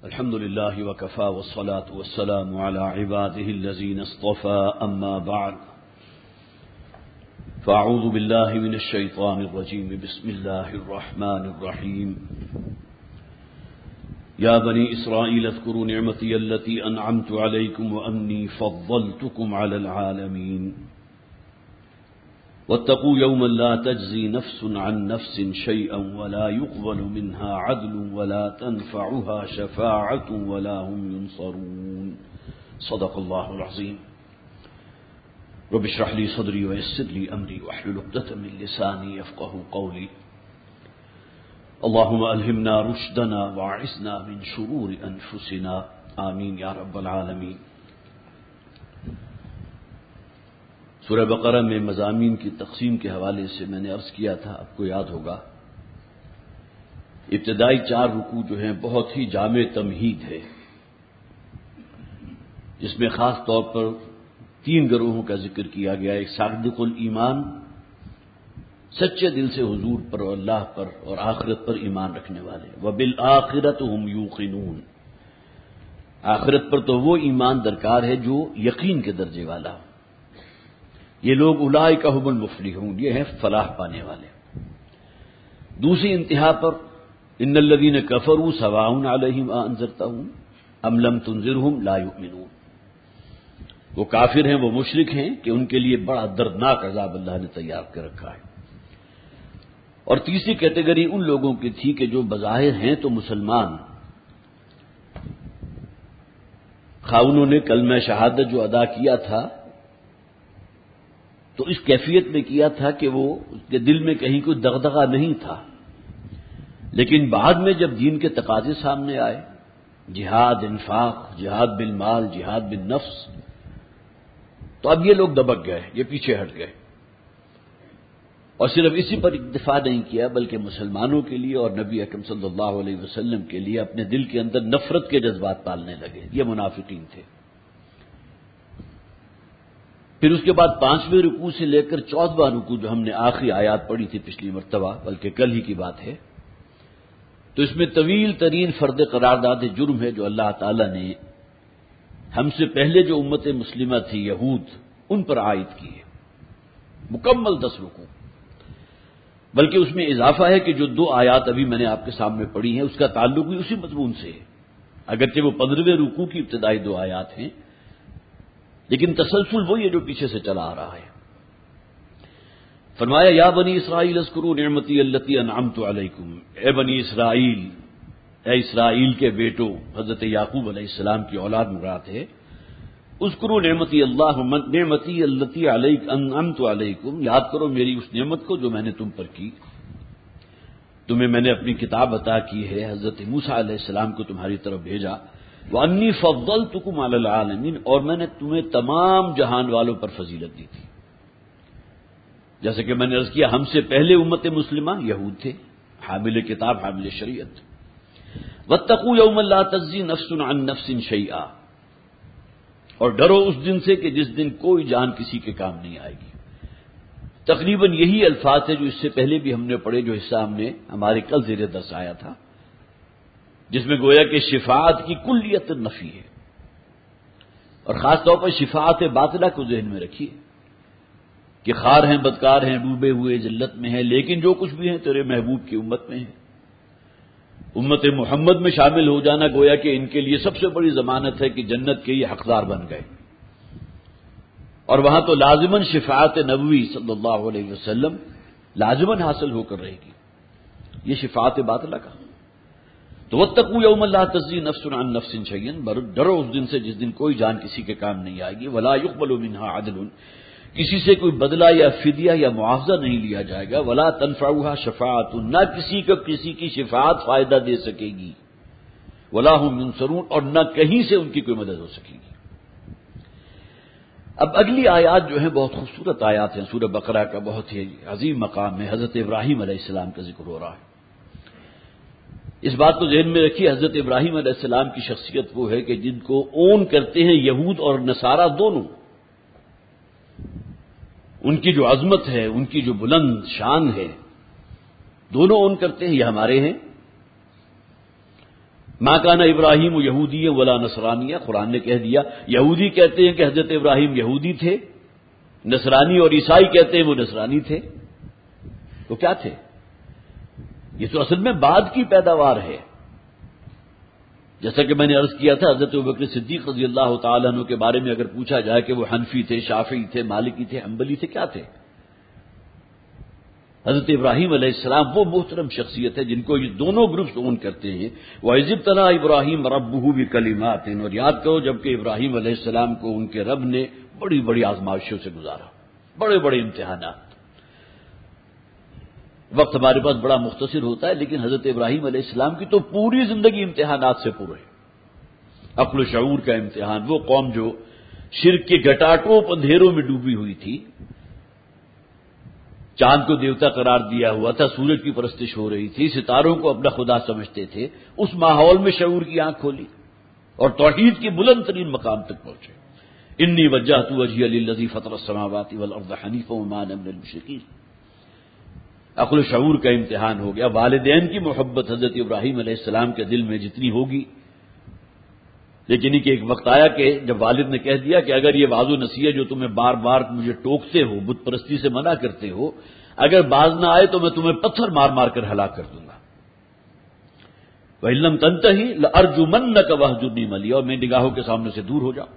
الحمد لله وكفى والصلاة والسلام على عباده الذين اصطفى أما بعد فأعوذ بالله من الشيطان الرجيم بسم الله الرحمن الرحيم يا بني إسرائيل اذكروا نعمتي التي أنعمت عليكم وأني فضلتكم على العالمين واتقوا يوما لا تجزي نفس عن نفس شيئا ولا يقبل منها عدل ولا تنفعها شفاعة ولا هم ينصرون صدق الله العظيم رب اشرح لي صدري ويسر لي أمري واحلل عقدة من لساني يفقهوا قولي اللهم ألهمنا رشدنا واعصمنا من شرور أنفسنا آمين يا رب العالمين۔ سورہ بقرہ میں مضامین کی تقسیم کے حوالے سے میں نے عرض کیا تھا، آپ کو یاد ہوگا، ابتدائی 4 رکوع جو ہیں بہت ہی جامع تمہید ہے، جس میں خاص طور پر 3 گروہوں کا ذکر کیا گیا۔ ایک صادق الایمان، سچے دل سے حضور پر اور اللہ پر اور آخرت پر ایمان رکھنے والے، وبالآخرۃ هم یوقنون، آخرت پر تو وہ ایمان درکار ہے جو یقین کے درجے والا ہو۔ یہ لوگ اولئک هم المفلحون، یہ ہیں فلاح پانے والے۔ دوسری انتہا پر ان الذین کفروا سواء علیہم انذرتہم ام لم تنذرہم لا یؤمنون، وہ کافر ہیں، وہ مشرک ہیں کہ ان کے لیے بڑا دردناک عذاب اللہ نے تیار کر رکھا ہے۔ اور تیسری کیٹیگری ان لوگوں کی تھی کہ جو بظاہر ہیں تو مسلمان، خواہ انہوں نے کلمہ شہادت جو ادا کیا تھا تو اس کیفیت میں کیا تھا کہ وہ اس کے دل میں کہیں کوئی دغدغہ نہیں تھا، لیکن بعد میں جب دین کے تقاضے سامنے آئے، جہاد، انفاق، جہاد بالمال، جہاد بالنفس، تو اب یہ لوگ دبک گئے، یہ پیچھے ہٹ گئے، اور صرف اسی پر اکتفا نہیں کیا بلکہ مسلمانوں کے لیے اور نبی اکرم صلی اللہ علیہ وسلم کے لیے اپنے دل کے اندر نفرت کے جذبات پالنے لگے۔ یہ منافقین تھے۔ پھر اس کے بعد 5ویں رکوع سے لے کر 14واں رکوع جو ہم نے آخری آیات پڑھی تھی پچھلی مرتبہ، بلکہ کل ہی کی بات ہے، تو اس میں طویل ترین فرد قرارداد جرم ہے جو اللہ تعالی نے ہم سے پہلے جو امت مسلمہ تھی یہود، ان پر عائد کی ہے، مکمل 10 رکوع۔ بلکہ اس میں اضافہ ہے کہ جو 2 آیات ابھی میں نے آپ کے سامنے پڑھی ہیں اس کا تعلق بھی اسی مضمون سے ہے، اگرچہ وہ 15ویں رکوع کی ابتدائی 2 آیات ہیں، لیکن تسلسل وہی ہے جو پیچھے سے چلا آ رہا ہے۔ فرمایا یا بنی اسرائیل اذکروا نعمتی التی انعمت علیکم، اے بنی اسرائیل، اے اسرائیل کے بیٹو، حضرت یعقوب علیہ السلام کی اولاد مراد ہے۔ اذکروا نعمتی نعمتی التی انعمت علیکم، یاد کرو میری اس نعمت کو جو میں نے تم پر کی۔ تمہیں میں نے اپنی کتاب عطا کی ہے، حضرت موسیٰ علیہ السلام کو تمہاری طرف بھیجا، وَأَنِّي فَضَّلْتُكُمْ عَلَى الْعَالَمِينَ، اور میں نے تمہیں تمام جہان والوں پر فضیلت دی تھی۔ جیسے کہ میں نے عرض کیا، ہم سے پہلے امت مسلمہ یہود تھے، حامل کتاب، حامل شریعت۔ وَاتَّقُوا يَوْمًا لَا تَجْزِي نَفْسٌ عَن نَفْسٍ شَيْئًا، اور ڈرو اس دن سے کہ جس دن کوئی جان کسی کے کام نہیں آئے گی۔ تقریباً یہی الفاظ ہے جو اس سے پہلے بھی ہم نے پڑھے، جو حصہ ہم نے ہمارے کل زیر درس آیا تھا، جس میں گویا کہ شفاعت کی کلیت نفی ہے، اور خاص طور پر شفاعت باطلہ کو ذہن میں رکھیے کہ خار ہیں، بدکار ہیں، ڈوبے ہوئے ذلت میں ہیں، لیکن جو کچھ بھی ہیں تیرے محبوب کی امت میں ہیں۔ امت محمد میں شامل ہو جانا گویا کہ ان کے لیے سب سے بڑی ضمانت ہے کہ جنت کے یہ حقدار بن گئے، اور وہاں تو لازماً شفاعت نبوی صلی اللہ علیہ وسلم لازماً حاصل ہو کر رہے گی، یہ شفاعت باطلہ کا۔ تو واتقوا یوما لا تجزی نفس عن نفس شیئا، ڈرو اس دن سے جس دن کوئی جان کسی کے کام نہیں آئے گی، ولا یقبل منها عدل، کسی سے کوئی بدلہ یا فدیہ یا معاوضہ نہیں لیا جائے گا، ولا تنفعها شفاعت، نہ کسی کو کسی کی شفاعت فائدہ دے سکے گی، ولا هم ينصرون، اور نہ کہیں سے ان کی کوئی مدد ہو سکے گی۔ اب اگلی آیات جو ہیں بہت خوبصورت آیات ہیں، سورہ بقرہ کا بہت ہی عظیم مقام ہے، حضرت ابراہیم علیہ السلام کا ذکر ہو رہا ہے۔ اس بات کو ذہن میں رکھیے، حضرت ابراہیم علیہ السلام کی شخصیت وہ ہے کہ جن کو اون کرتے ہیں یہود اور نصارہ دونوں، ان کی جو عظمت ہے، ان کی جو بلند شان ہے، دونوں اون کرتے ہیں، یہ ہمارے ہیں۔ ما کان ابراہیم یہودی ولا نصرانیہ، قرآن نے کہہ دیا یہودی کہتے ہیں کہ حضرت ابراہیم یہودی تھے، نصرانی اور عیسائی کہتے ہیں وہ نصرانی تھے. تو کیا تھے؟ یہ تو اصل میں بعد کی پیداوار ہے. جیسا کہ میں نے عرض کیا تھا، حضرت ابوبکر صدیق رضی اللہ تعالیٰ عنہ کے بارے میں اگر پوچھا جائے کہ وہ حنفی تھے، شافعی تھے، مالکی تھے، حنبلی تھے، کیا تھے؟ حضرت ابراہیم علیہ السلام وہ محترم شخصیت ہے جن کو یہ دونوں گروپس اون کرتے ہیں. وَإِذِ ابْتَلَىٰ إِبْرَاهِيمَ رَبُّهُ بِكَلِمَاتٍ، اور یاد کرو جبکہ ابراہیم علیہ السلام کو ان کے رب نے بڑی بڑی آزمائشوں سے گزارا، بڑے بڑے امتحانات. وقت ہمارے پاس بڑا مختصر ہوتا ہے، لیکن حضرت ابراہیم علیہ السلام کی تو پوری زندگی امتحانات سے پورے. عقل و شعور کا امتحان، وہ قوم جو شرک کے گھٹاٹوپ اندھیروں میں ڈوبی ہوئی تھی، چاند کو دیوتا قرار دیا ہوا تھا، سورج کی پرستش ہو رہی تھی، ستاروں کو اپنا خدا سمجھتے تھے، اس ماحول میں شعور کی آنکھ کھولی اور توحید کے بلند ترین مقام تک پہنچے. انی وجہت وجہی للذی فطر السماوات والارض حنیفا وما انا من المشرکین. عقل و شعور کا امتحان ہو گیا. والدین کی محبت حضرت ابراہیم علیہ السلام کے دل میں جتنی ہوگی، لیکن کہ ایک وقت آیا کہ جب والد نے کہہ دیا کہ اگر یہ واضح نصیحت جو تمہیں بار بار مجھے ٹوکتے ہو، بت پرستی سے منع کرتے ہو، اگر باز نہ آئے تو میں تمہیں پتھر مار مار کر ہلاک کر دوں گا. وَإِن لَّمْ تَنتَهِ لَأَرْجُمَنَّكَ وَاهْجُرْنِي مَلِيًّا، اور میری نگاہوں کے سامنے سے دور ہو جاؤ.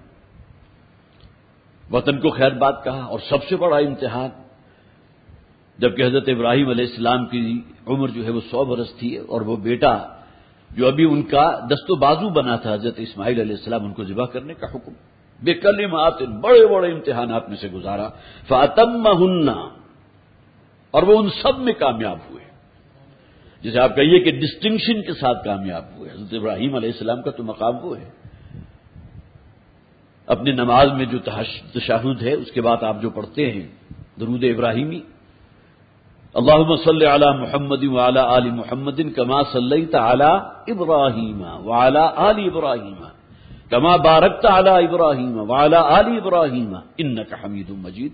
وطن کو خیر بات کہا. اور سب سے بڑا امتحان جبکہ حضرت ابراہیم علیہ السلام کی عمر جو ہے وہ 100 برس تھی، اور وہ بیٹا جو ابھی ان کا دست و بازو بنا تھا حضرت اسماعیل علیہ السلام، ان کو ذبح کرنے کا حکم. بکلمات، بڑے بڑے امتحانات میں سے گزارا. فاتمہن، اور وہ ان سب میں کامیاب ہوئے. جسے آپ کہیے کہ ڈسٹنکشن کے ساتھ کامیاب ہوئے. حضرت ابراہیم علیہ السلام کا تو مقام وہ ہے. اپنی نماز میں جو تشہد ہے اس کے بعد آپ جو پڑھتے ہیں درود ابراہیمی، اللہم صل علی محمد وعلی آل محمد کما صلیت علی ابراہیم وعلی آل ابراہیم کما بارکت علی ابراہیم وعلی آل ابراہیم انک حمید مجید.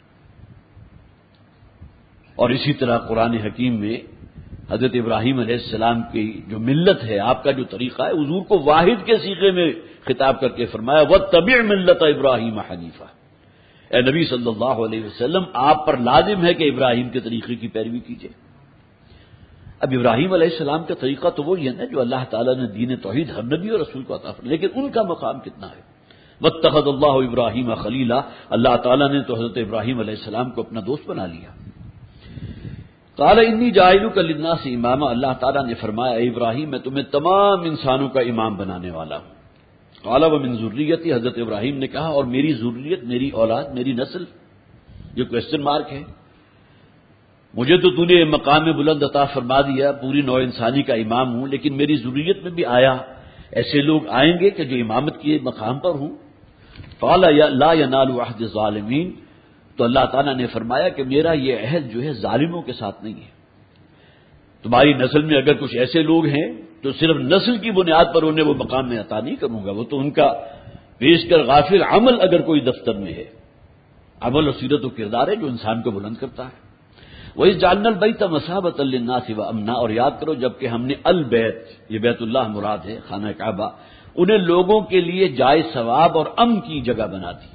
اور اسی طرح قرآن حکیم میں حضرت ابراہیم علیہ السلام کی جو ملت ہے، آپ کا جو طریقہ ہے، حضور کو واحد کے صیغے میں خطاب کر کے فرمایا واتبع ملت ابراہیم حنیفا. اے نبی صلی اللہ علیہ وسلم، آپ پر لازم ہے کہ ابراہیم کے طریقے کی پیروی کیجیے. اب ابراہیم علیہ السلام کا طریقہ تو وہی ہے نا جو اللہ تعالیٰ نے دین توحید ہر نبی اور رسول کو عطا فرمایا، لیکن ان کا مقام کتنا ہے. واتخذ اللہ ابراہیم خلیلا، اللہ تعالیٰ نے تو حضرت ابراہیم علیہ السلام کو اپنا دوست بنا لیا. قال انی جاعلک للناس اماما، اللہ تعالیٰ نے فرمایا اے ابراہیم میں تمہیں تمام انسانوں کا امام بنانے والا ہوں. قال ومن ذریتی، حضرت ابراہیم نے کہا اور میری ذریت، میری اولاد، میری نسل. یہ کوشچن مارک ہے. مجھے تو نے مقام بلند عطا فرما دیا، پوری نوع انسانی کا امام ہوں، لیکن میری ذریت میں بھی آیا ایسے لوگ آئیں گے کہ جو امامت کے مقام پر ہوں. قال لا ینال عہد الظالمین، تو اللہ تعالیٰ نے فرمایا کہ میرا یہ عہد جو ہے ظالموں کے ساتھ نہیں ہے. تمہاری نسل میں اگر کچھ ایسے لوگ ہیں تو صرف نسل کی بنیاد پر انہیں وہ مقام میں عطا نہیں کروں گا، وہ تو ان کا پیش کر غافل عمل اگر کوئی دفتر میں ہے، عمل و سیرت و کردار ہے جو انسان کو بلند کرتا ہے. وَإِذْ جَعَلْنَا الْبَيْتَ مَثَابَةً لِلنَّاسِ وَأَمْنًا، اور یاد کرو جبکہ ہم نے البیت، یہ بیت اللہ مراد ہے، خانہ کعبہ، انہیں لوگوں کے لیے جائے ثواب اور امن کی جگہ بنا دی.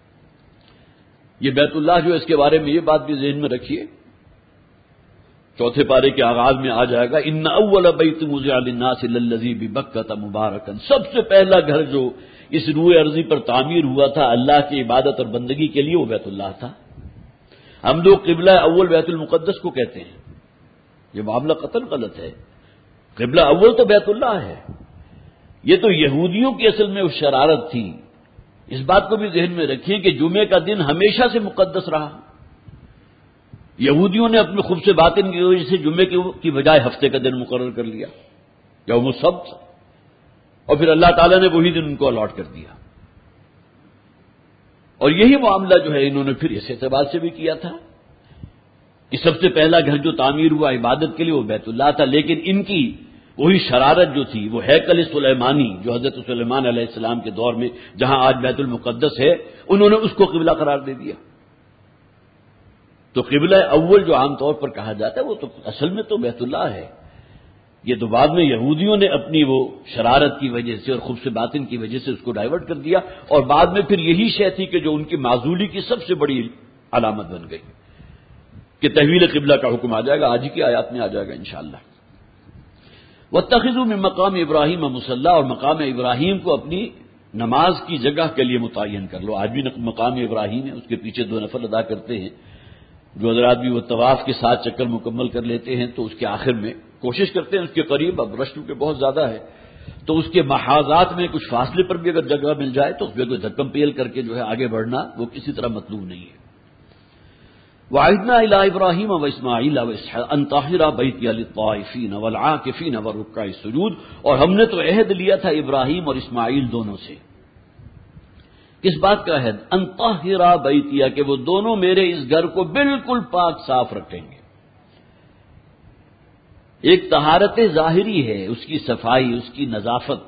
یہ بیت اللہ جو اس کے بارے میں یہ بات بھی ذہن میں رکھیے، چوتھے پارے کے آغاز میں آ جائے گا ان اول بیت وضع للناس للذی ببکۃ مبارکا، سب سے پہلا گھر جو اس روئے ارضی پر تعمیر ہوا تھا اللہ کی عبادت اور بندگی کے لیے وہ بیت اللہ تھا. ہم لوگ قبلہ اول بیت المقدس کو کہتے ہیں، یہ معاملہ قطعاً غلط ہے. قبلہ اول تو بیت اللہ ہے. یہ تو یہودیوں کی اصل میں شرارت تھی. اس بات کو بھی ذہن میں رکھیے کہ جمعے کا دن ہمیشہ سے مقدس رہا. یہودیوں نے اپنے خوب سے باطن کی وجہ سے جمعے کی بجائے ہفتے کا دن مقرر کر لیا، یوم السبت، اور پھر اللہ تعالیٰ نے وہی دن ان کو الاٹ کر دیا. اور یہی معاملہ جو ہے انہوں نے پھر اس اعتبار سے بھی کیا تھا کہ سب سے پہلا گھر جو تعمیر ہوا عبادت کے لیے وہ بیت اللہ تھا، لیکن ان کی وہی شرارت جو تھی، وہ ہیکل سلیمانی جو حضرت سلیمان علیہ السلام کے دور میں جہاں آج بیت المقدس ہے، انہوں نے اس کو قبلہ قرار دے دیا. تو قبلہ اول جو عام طور پر کہا جاتا ہے وہ تو اصل میں تو بیت اللہ ہے. یہ تو بعد میں یہودیوں نے اپنی وہ شرارت کی وجہ سے اور خبث باطن کی وجہ سے اس کو ڈائیورٹ کر دیا، اور بعد میں پھر یہی شے تھی کہ جو ان کی معزولی کی سب سے بڑی علامت بن گئی کہ تحویل قبلہ کا حکم آ جائے گا، آج ہی کی آیات میں آ جائے گا انشاءاللہ۔ واتخذوا من مقام ابراہیم مصلی، اور مقام ابراہیم کو اپنی نماز کی جگہ کے لیے متعین کر لو۔ آج بھی مقام ابراہیم ہے، اس کے پیچھے 2 نفل ادا کرتے ہیں جو حضرات بھی وہ طواف کے ساتھ چکر مکمل کر لیتے ہیں، تو اس کے آخر میں کوشش کرتے ہیں اس کے قریب، اب رش کے بہت زیادہ ہے تو اس کے محاذات میں کچھ فاصلے پر بھی اگر جگہ مل جائے تو اس میں کوئی دھکم پیل کر کے جو ہے آگے بڑھنا وہ کسی طرح مطلوب نہیں ہے۔ وَعِدْنَا إِلَىٰ إِبْرَاهِيمَ وَإِسْمَاعِيلَ وَإِسْحَاقَ أَن طَهِّرَ بَيْتِيَ لِلطَّائِفِينَ وَالْعَاكِفِينَ وَالرُّكَّعِ السُّجُودِ، اور ہم نے تو عہد لیا تھا ابراہیم اور اسماعیل دونوں سے۔ کس بات کا عہد؟ ان طاہر بیتیہ، کہ وہ دونوں میرے اس گھر کو بالکل پاک صاف رکھیں گے۔ ایک طہارت ظاہری ہے، اس کی صفائی، اس کی نظافت،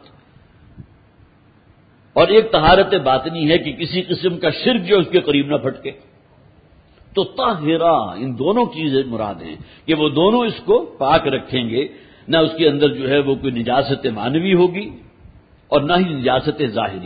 اور ایک طہارت باطنی ہے کہ کسی قسم کا شرک جو اس کے قریب نہ پھٹکے۔ تو طاہرہ، ان دونوں چیزیں مراد ہیں کہ وہ دونوں اس کو پاک رکھیں گے، نہ اس کے اندر جو ہے وہ کوئی نجاست معنوی ہوگی اور نہ ہی نجاست ظاہری۔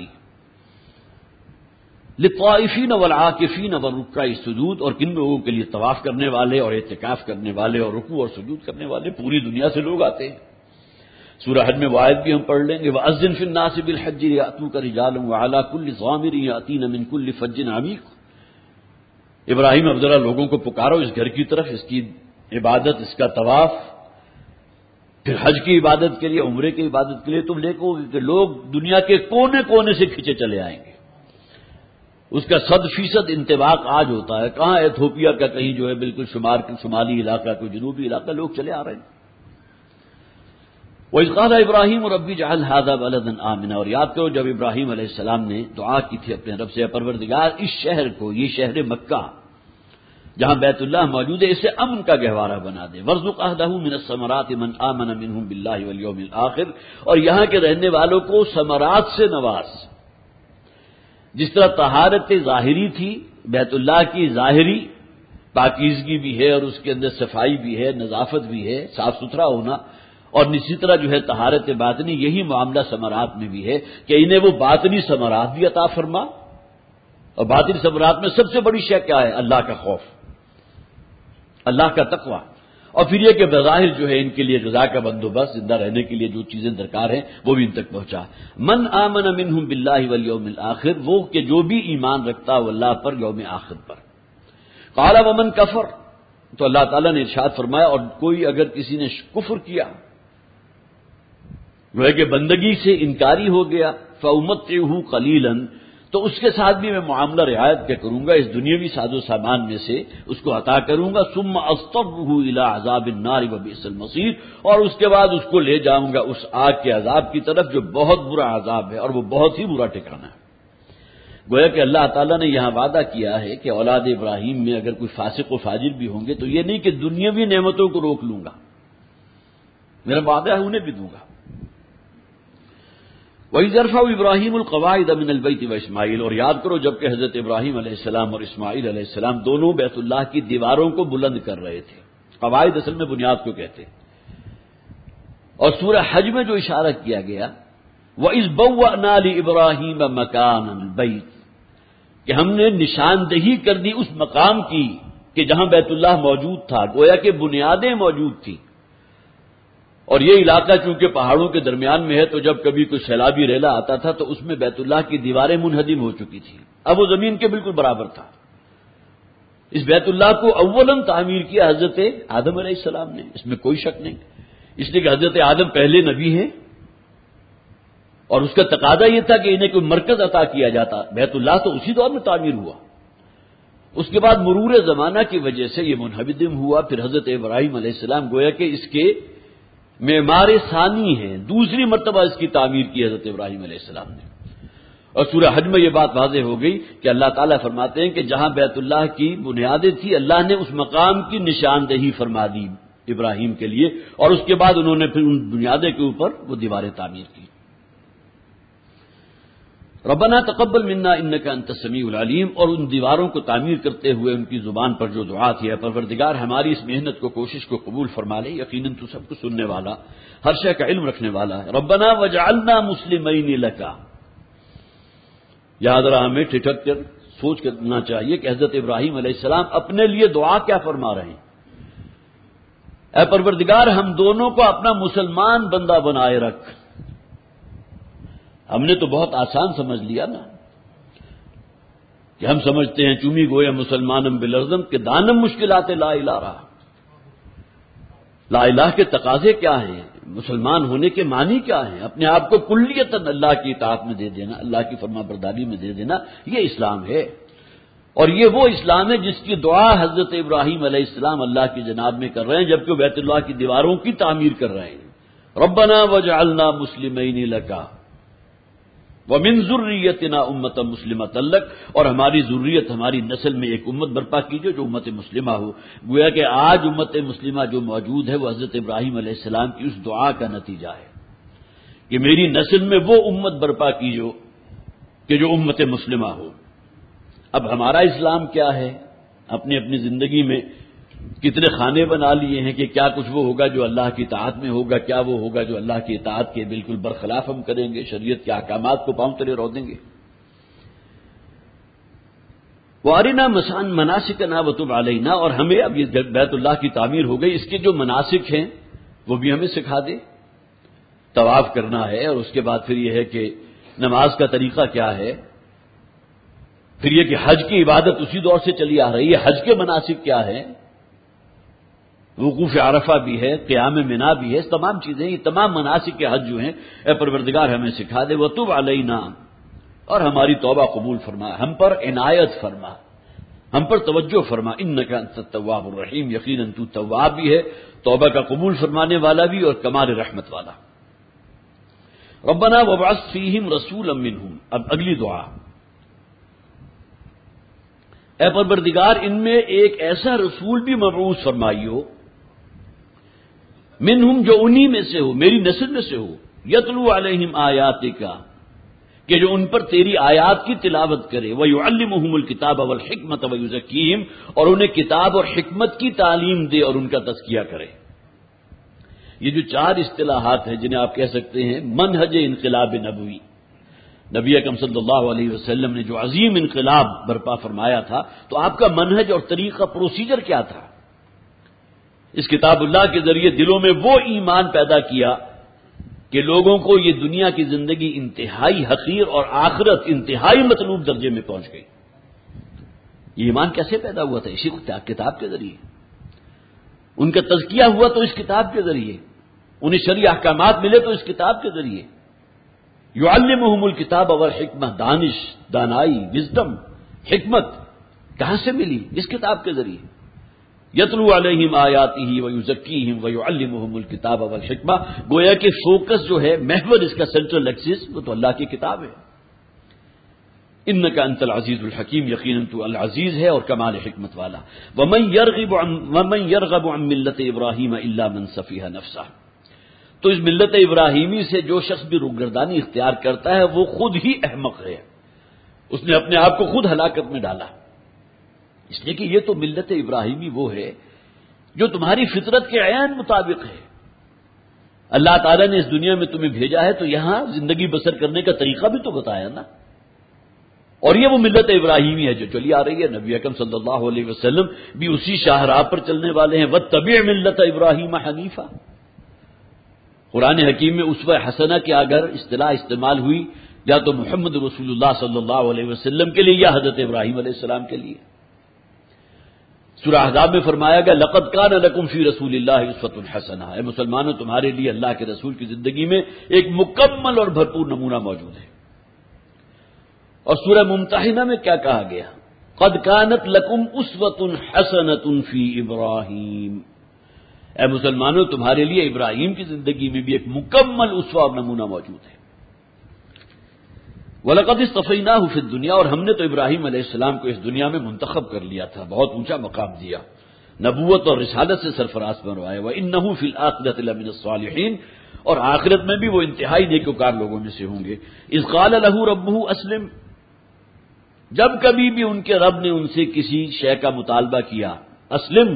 للطائفین والعاکفین والرکع السجود، اور کن لوگوں کے لیے طواف کرنے والے اور اعتکاف کرنے والے اور رکوع اور سجود کرنے والے، پوری دنیا سے لوگ آتے ہیں۔ سورہ حج میں وہ آیت بھی ہم پڑھ لیں گے، وَأَذِّن فِي النَّاسِ بِالْحَجِّ يَأْتُوكَ رِجَالًا وَعَلَىٰ كُلِّ ضَامِرٍ يَأْتِينَ مِنْ كُلِّ فَجٍّ عَمِيقٍ۔ ابراہیم اب ذرا لوگوں کو پکارو اس گھر کی طرف، اس کی عبادت، اس کا طواف، پھر حج کی عبادت کے لیے، عمرے کی عبادت کے لیے تم دیکھو کہ لوگ دنیا کے کونے کونے سے کھینچے چلے آئیں گے۔ اس کا 100% انطباق آج ہوتا ہے، کہاں ایتھوپیا کا کہیں جو ہے بالکل شمالی علاقہ، کوئی جنوبی علاقہ، لوگ چلے آ رہے ہیں۔ وَإِذْ قَالَ إِبْرَاهِيمُ رَبِّ اجْعَلْ هَٰذَا بَلَدًا آمِنًا، اور یاد کرو جب ابراہیم علیہ السلام نے دعا کی تھی اپنے رب سے، پروردگار اس شہر کو، یہ شہر مکہ جہاں بیت اللہ موجود ہے، اسے امن کا گہوارہ بنا دے۔ وَارْزُقْ أَهْلَهُ مِنَ الثَّمَرَاتِ مَنْ آمَنَ مِنْهُم بِاللَّهِ وَالْيَوْمِ الْآخِرِ، اور یہاں کے رہنے والوں کو ثمرات سے نواز۔ جس طرح طہارت ظاہری تھی، بیت اللہ کی ظاہری پاکیزگی بھی ہے اور اس کے اندر صفائی بھی ہے، نظافت بھی ہے، صاف ستھرا ہونا، اور اسی طرح جو ہے طہارت باطنی، یہی معاملہ ثمرات میں بھی ہے کہ انہیں وہ باطنی ثمرات بھی عطا فرما۔ اور باطنی ثمرات میں سب سے بڑی شے کیا ہے؟ اللہ کا خوف، اللہ کا تقوی، اور پھر یہ کہ بظاہر جو ہے ان کے لیے غذا کا بندوبست، زندہ رہنے کے لیے جو چیزیں درکار ہیں وہ بھی ان تک پہنچا۔ من آمن منہم باللہ والیوم الآخر، وہ کہ جو بھی ایمان رکھتا وہ اللہ پر، یوم آخر پر۔ قال ومن کفر، تو اللہ تعالیٰ نے ارشاد فرمایا اور کوئی اگر کسی نے کفر کیا، وہ ہے کہ بندگی سے انکاری ہو گیا، فَأُمَتِّعُهُ قَلِيلًا، تو اس کے ساتھ بھی میں معاملہ رعایت کے کروں گا، اس دنیاوی ساز و سامان میں سے اس کو عطا کروں گا، ثُمَّ أَضْطَرُّهُ إِلَىٰ عَذَابِ النَّارِ وَبِئْسَ الْمَصِيرُ، اور اس کے بعد اس کو لے جاؤں گا اس آگ کے عذاب کی طرف جو بہت برا عذاب ہے اور وہ بہت ہی برا ٹھکانہ ہے۔ گویا کہ اللہ تعالیٰ نے یہاں وعدہ کیا ہے کہ اولاد ابراہیم میں اگر کوئی فاسق و فاجر بھی ہوں گے تو یہ نہیں کہ دنیاوی نعمتوں کو روک لوں گا، میرا وعدہ ہے انہیں بھی دوں گا۔ وَإِذْ يَرْفَعُ إِبْرَاهِيمُ الْقَوَاعِدَ مِنَ الْبَيْتِ وَإِسْمَاعِيلُ، اور یاد کرو جب کہ حضرت ابراہیم علیہ السلام اور اسماعیل علیہ السلام دونوں بیت اللہ کی دیواروں کو بلند کر رہے تھے۔ قواعد اصل میں بنیاد کو کہتے ہیں، اور سورہ حج میں جو اشارہ کیا گیا وَإِذْ بَوَّأْنَا لِإِبْرَاهِيمَ مَكَانَ الْبَيْتِ، کہ ہم نے نشاندہی کر دی اس مقام کی کہ جہاں بیت اللہ موجود تھا، گویا کہ بنیادیں موجود تھیں، اور یہ علاقہ چونکہ پہاڑوں کے درمیان میں ہے تو جب کبھی کوئی سیلابی ریلا آتا تھا تو اس میں بیت اللہ کی دیواریں منہدم ہو چکی تھیں، اب وہ زمین کے بالکل برابر تھا۔ اس بیت اللہ کو اولاً تعمیر کیا حضرت آدم علیہ السلام نے، اس میں کوئی شک نہیں، اس لیے کہ حضرت آدم پہلے نبی ہیں اور اس کا تقاضا یہ تھا کہ انہیں کوئی مرکز عطا کیا جاتا، بیت اللہ تو اسی دور میں تعمیر ہوا، اس کے بعد مرور زمانہ کی وجہ سے یہ منہدم ہوا، پھر حضرت ابراہیم علیہ السلام گویا کہ اس کے معمار ثانی ہیں، دوسری مرتبہ اس کی تعمیر کی حضرت ابراہیم علیہ السلام نے۔ اور سورہ حج میں یہ بات واضح ہو گئی کہ اللہ تعالیٰ فرماتے ہیں کہ جہاں بیت اللہ کی بنیادیں تھی اللہ نے اس مقام کی نشاندہی فرما دی ابراہیم کے لیے، اور اس کے بعد انہوں نے پھر ان بنیادیں کے اوپر وہ دیواریں تعمیر کی۔ ربنا تقبل منا انک انت السمیع العلیم، اور ان دیواروں کو تعمیر کرتے ہوئے ان کی زبان پر جو دعا تھی، اے پروردگار ہماری اس محنت کو، کوشش کو قبول فرما لے، یقیناً تو سب کو سننے والا، ہر شے کا علم رکھنے والا ہے۔ ربنا وجعلنا مسلمین لک، یہاں ذرا ہمیں ٹھٹک کر سوچ کرنا چاہیے کہ حضرت ابراہیم علیہ السلام اپنے لیے دعا کیا فرما رہے ہیں۔ اے پروردگار ہم دونوں کو اپنا مسلمان بندہ بنائے رکھ۔ ہم نے تو بہت آسان سمجھ لیا نا، کہ ہم سمجھتے ہیں چومی گویا مسلمانم بالارضم کہ دانم مشکلات لا الہ رہا۔ لا الہ کے تقاضے کیا ہیں، مسلمان ہونے کے معنی کیا ہیں، اپنے آپ کو کلیتاً اللہ کی اطاعت میں دے دینا، اللہ کی فرما برداری میں دے دینا، یہ اسلام ہے۔ اور یہ وہ اسلام ہے جس کی دعا حضرت ابراہیم علیہ السلام اللہ کی جناب میں کر رہے ہیں، جبکہ بیت اللہ کی دیواروں کی تعمیر کر رہے ہیں۔ ربنا وجعلنا مسلمین لک ومن ذریتنا امۃ مسلمۃ لک، اور ہماری ذریت، ہماری نسل میں ایک امت برپا کیجیے جو امت مسلمہ ہو۔ گویا کہ آج امت مسلمہ جو موجود ہے وہ حضرت ابراہیم علیہ السلام کی اس دعا کا نتیجہ ہے کہ میری نسل میں وہ امت برپا کیجو کہ جو امت مسلمہ ہو۔ اب ہمارا اسلام کیا ہے، اپنی اپنی زندگی میں کتنے خانے بنا لیے ہیں کہ کیا کچھ وہ ہوگا جو اللہ کی اطاعت میں ہوگا، کیا وہ ہوگا جو اللہ کی اطاعت کے بالکل برخلاف ہم کریں گے، شریعت کے احکامات کو پاؤں تلے رو دیں گے۔ وارنا مناسکنا وتب علینا، اور ہمیں اب یہ بیت اللہ کی تعمیر ہو گئی، اس کے جو مناسک ہیں وہ بھی ہمیں سکھا دے۔ طواف کرنا ہے، اور اس کے بعد پھر یہ ہے کہ نماز کا طریقہ کیا ہے، پھر یہ کہ حج کی عبادت اسی دور سے چلی آ رہی ہے، حج کے مناسک کیا ہے، وقوف عرفہ بھی ہے، قیام منا بھی ہے، تمام چیزیں، یہ تمام مناسک کے حج جو ہیں اے پروردگار ہمیں سکھا دے۔ وتب علینا، اور ہماری توبہ قبول فرما، ہم پر عنایت فرما، ہم پر توجہ فرما، انک انت التواب الرحیم، یقیناً تو تواب بھی ہے، توبہ کا قبول فرمانے والا بھی اور کمال رحمت والا۔ ربنا وابعث فیہم رسولا منہم، اب اگلی دعا، اے پروردگار ان میں ایک ایسا رسول بھی مبعوث فرمائیو، منہم جو انہی میں سے ہو، میری نسل میں سے ہو، یتلو علیہم آیاتک، کہ جو ان پر تیری آیات کی تلاوت کرے، ویعلمہم الکتاب والحکمت ویزکیہم، اور انہیں کتاب اور حکمت کی تعلیم دے اور ان کا تزکیہ کرے۔ یہ جو چار اصطلاحات ہیں جنہیں آپ کہہ سکتے ہیں منہج انقلاب نبوی، نبی اکرم صلی اللہ علیہ وسلم نے جو عظیم انقلاب برپا فرمایا تھا، تو آپ کا منہج اور طریقہ، پروسیجر کیا تھا؟ اس کتاب اللہ کے ذریعے دلوں میں وہ ایمان پیدا کیا کہ لوگوں کو یہ دنیا کی زندگی انتہائی حقیر اور آخرت انتہائی مطلوب درجے میں پہنچ گئی۔ یہ ایمان کیسے پیدا ہوا تھا؟ اسی کتاب کے ذریعے۔ ان کا تزکیہ ہوا تو اس کتاب کے ذریعے، انہیں شرعی احکامات ملے تو اس کتاب کے ذریعے۔ یعلمہم الکتاب والحکمہ، دانش، دانائی، وزڈم، حکمت کہاں سے ملی؟ اس کتاب کے ذریعے۔ یتلو علیہم آیاتہ ویزکیہم ویعلمہم الکتاب والحکمہ، گویا کہ فوکس جو ہے، محور اس کا سینٹرل ایکسس، وہ تو اللہ کی کتاب ہے۔ انک انت العزیز الحکیم، یقیناً تو العزیز ہے اور کمال حکمت والا۔ ومن یرغب عن ملت ابراہیم الا من سفیہ نفسہ، تو اس ملت ابراہیمی سے جو شخص بھی روگردانی اختیار کرتا ہے وہ خود ہی احمق ہے، اس نے اپنے آپ کو خود ہلاکت میں ڈالا، اس لیے کہ یہ تو ملت ابراہیمی وہ ہے جو تمہاری فطرت کے عین مطابق ہے۔ اللہ تعالیٰ نے اس دنیا میں تمہیں بھیجا ہے تو یہاں زندگی بسر کرنے کا طریقہ بھی تو بتایا نا، اور یہ وہ ملت ابراہیمی ہے جو چلی آ رہی ہے۔ نبی اکرم صلی اللہ علیہ وسلم بھی اسی شاہراہ پر چلنے والے ہیں، واتبع ملت ابراہیم حنیفا۔ قرآن حکیم میں اسوہ حسنہ کی اگر اصطلاح استعمال ہوئی یا تو محمد رسول اللہ صلی اللہ علیہ وسلم کے لیے یا حضرت ابراہیم علیہ السلام کے لیے۔ سورہ احزاب میں فرمایا گیا لقد کان لکم فی رسول اللہ اسوۃ حسنہ، اے مسلمانوں تمہارے لیے اللہ کے رسول کی زندگی میں ایک مکمل اور بھرپور نمونہ موجود ہے۔ اور سورہ ممتحنہ میں کیا کہا گیا؟ قد کانت لکم اسوۃ حسنۃ فی ابراہیم، اے مسلمانوں تمہارے لیے ابراہیم کی زندگی میں بھی ایک مکمل اسوہ اور نمونہ موجود ہے۔ وَلَقَدِ اصْطَفَيْنَاهُ فِي الدُّنْيَا، اور ہم نے تو ابراہیم علیہ السلام کو اس دنیا میں منتخب کر لیا تھا، بہت اونچا مقام دیا، نبوت اور رسالت سے سرفراز بنوایا۔ وَإِنَّهُ فِي الْآخِرَةِ لَمِنَ الصَّالِحِينَ، اور آخرت میں بھی وہ انتہائی نیکوکار لوگوں میں سے ہوں گے۔ اذ قال لہ ربہ اسلم، جب کبھی بھی ان کے رب نے ان سے کسی شے کا مطالبہ کیا، اسلم،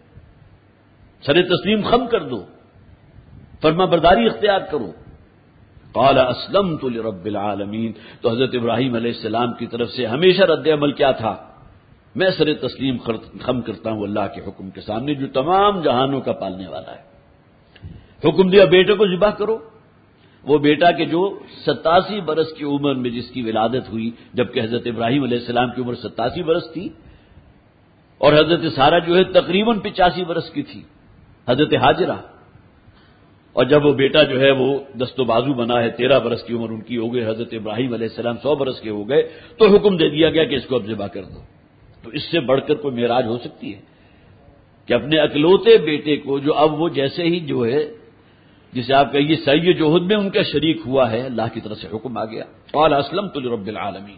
سر تسلیم خم کر دو، فرما برداری اختیار کرو، قال اسلمت لرب العالمین، تو حضرت ابراہیم علیہ السلام کی طرف سے ہمیشہ رد عمل کیا تھا؟ میں سر تسلیم خم کرتا ہوں اللہ کے حکم کے سامنے جو تمام جہانوں کا پالنے والا ہے۔ حکم دیا بیٹے کو ذبح کرو، وہ بیٹا کہ جو 87 برس کی عمر میں جس کی ولادت ہوئی، جبکہ حضرت ابراہیم علیہ السلام کی عمر 87 برس تھی، اور حضرت سارہ جو ہے تقریباً 85 برس کی تھی، حضرت ہاجرہ، اور جب وہ بیٹا جو ہے وہ دست و بازو بنا ہے، 13 برس کی عمر ان کی ہو گئی، حضرت ابراہیم علیہ السلام 100 برس کے ہو گئے، تو حکم دے دیا گیا کہ اس کو اب ذبح کر دو۔ تو اس سے بڑھ کر کوئی معراج ہو سکتی ہے کہ اپنے اکلوتے بیٹے کو، جو اب وہ جیسے ہی جو ہے جسے آپ کہیے سعی جوہد میں ان کا شریک ہوا ہے، اللہ کی طرف سے حکم آ گیا، قال اسلمت لرب العالمین۔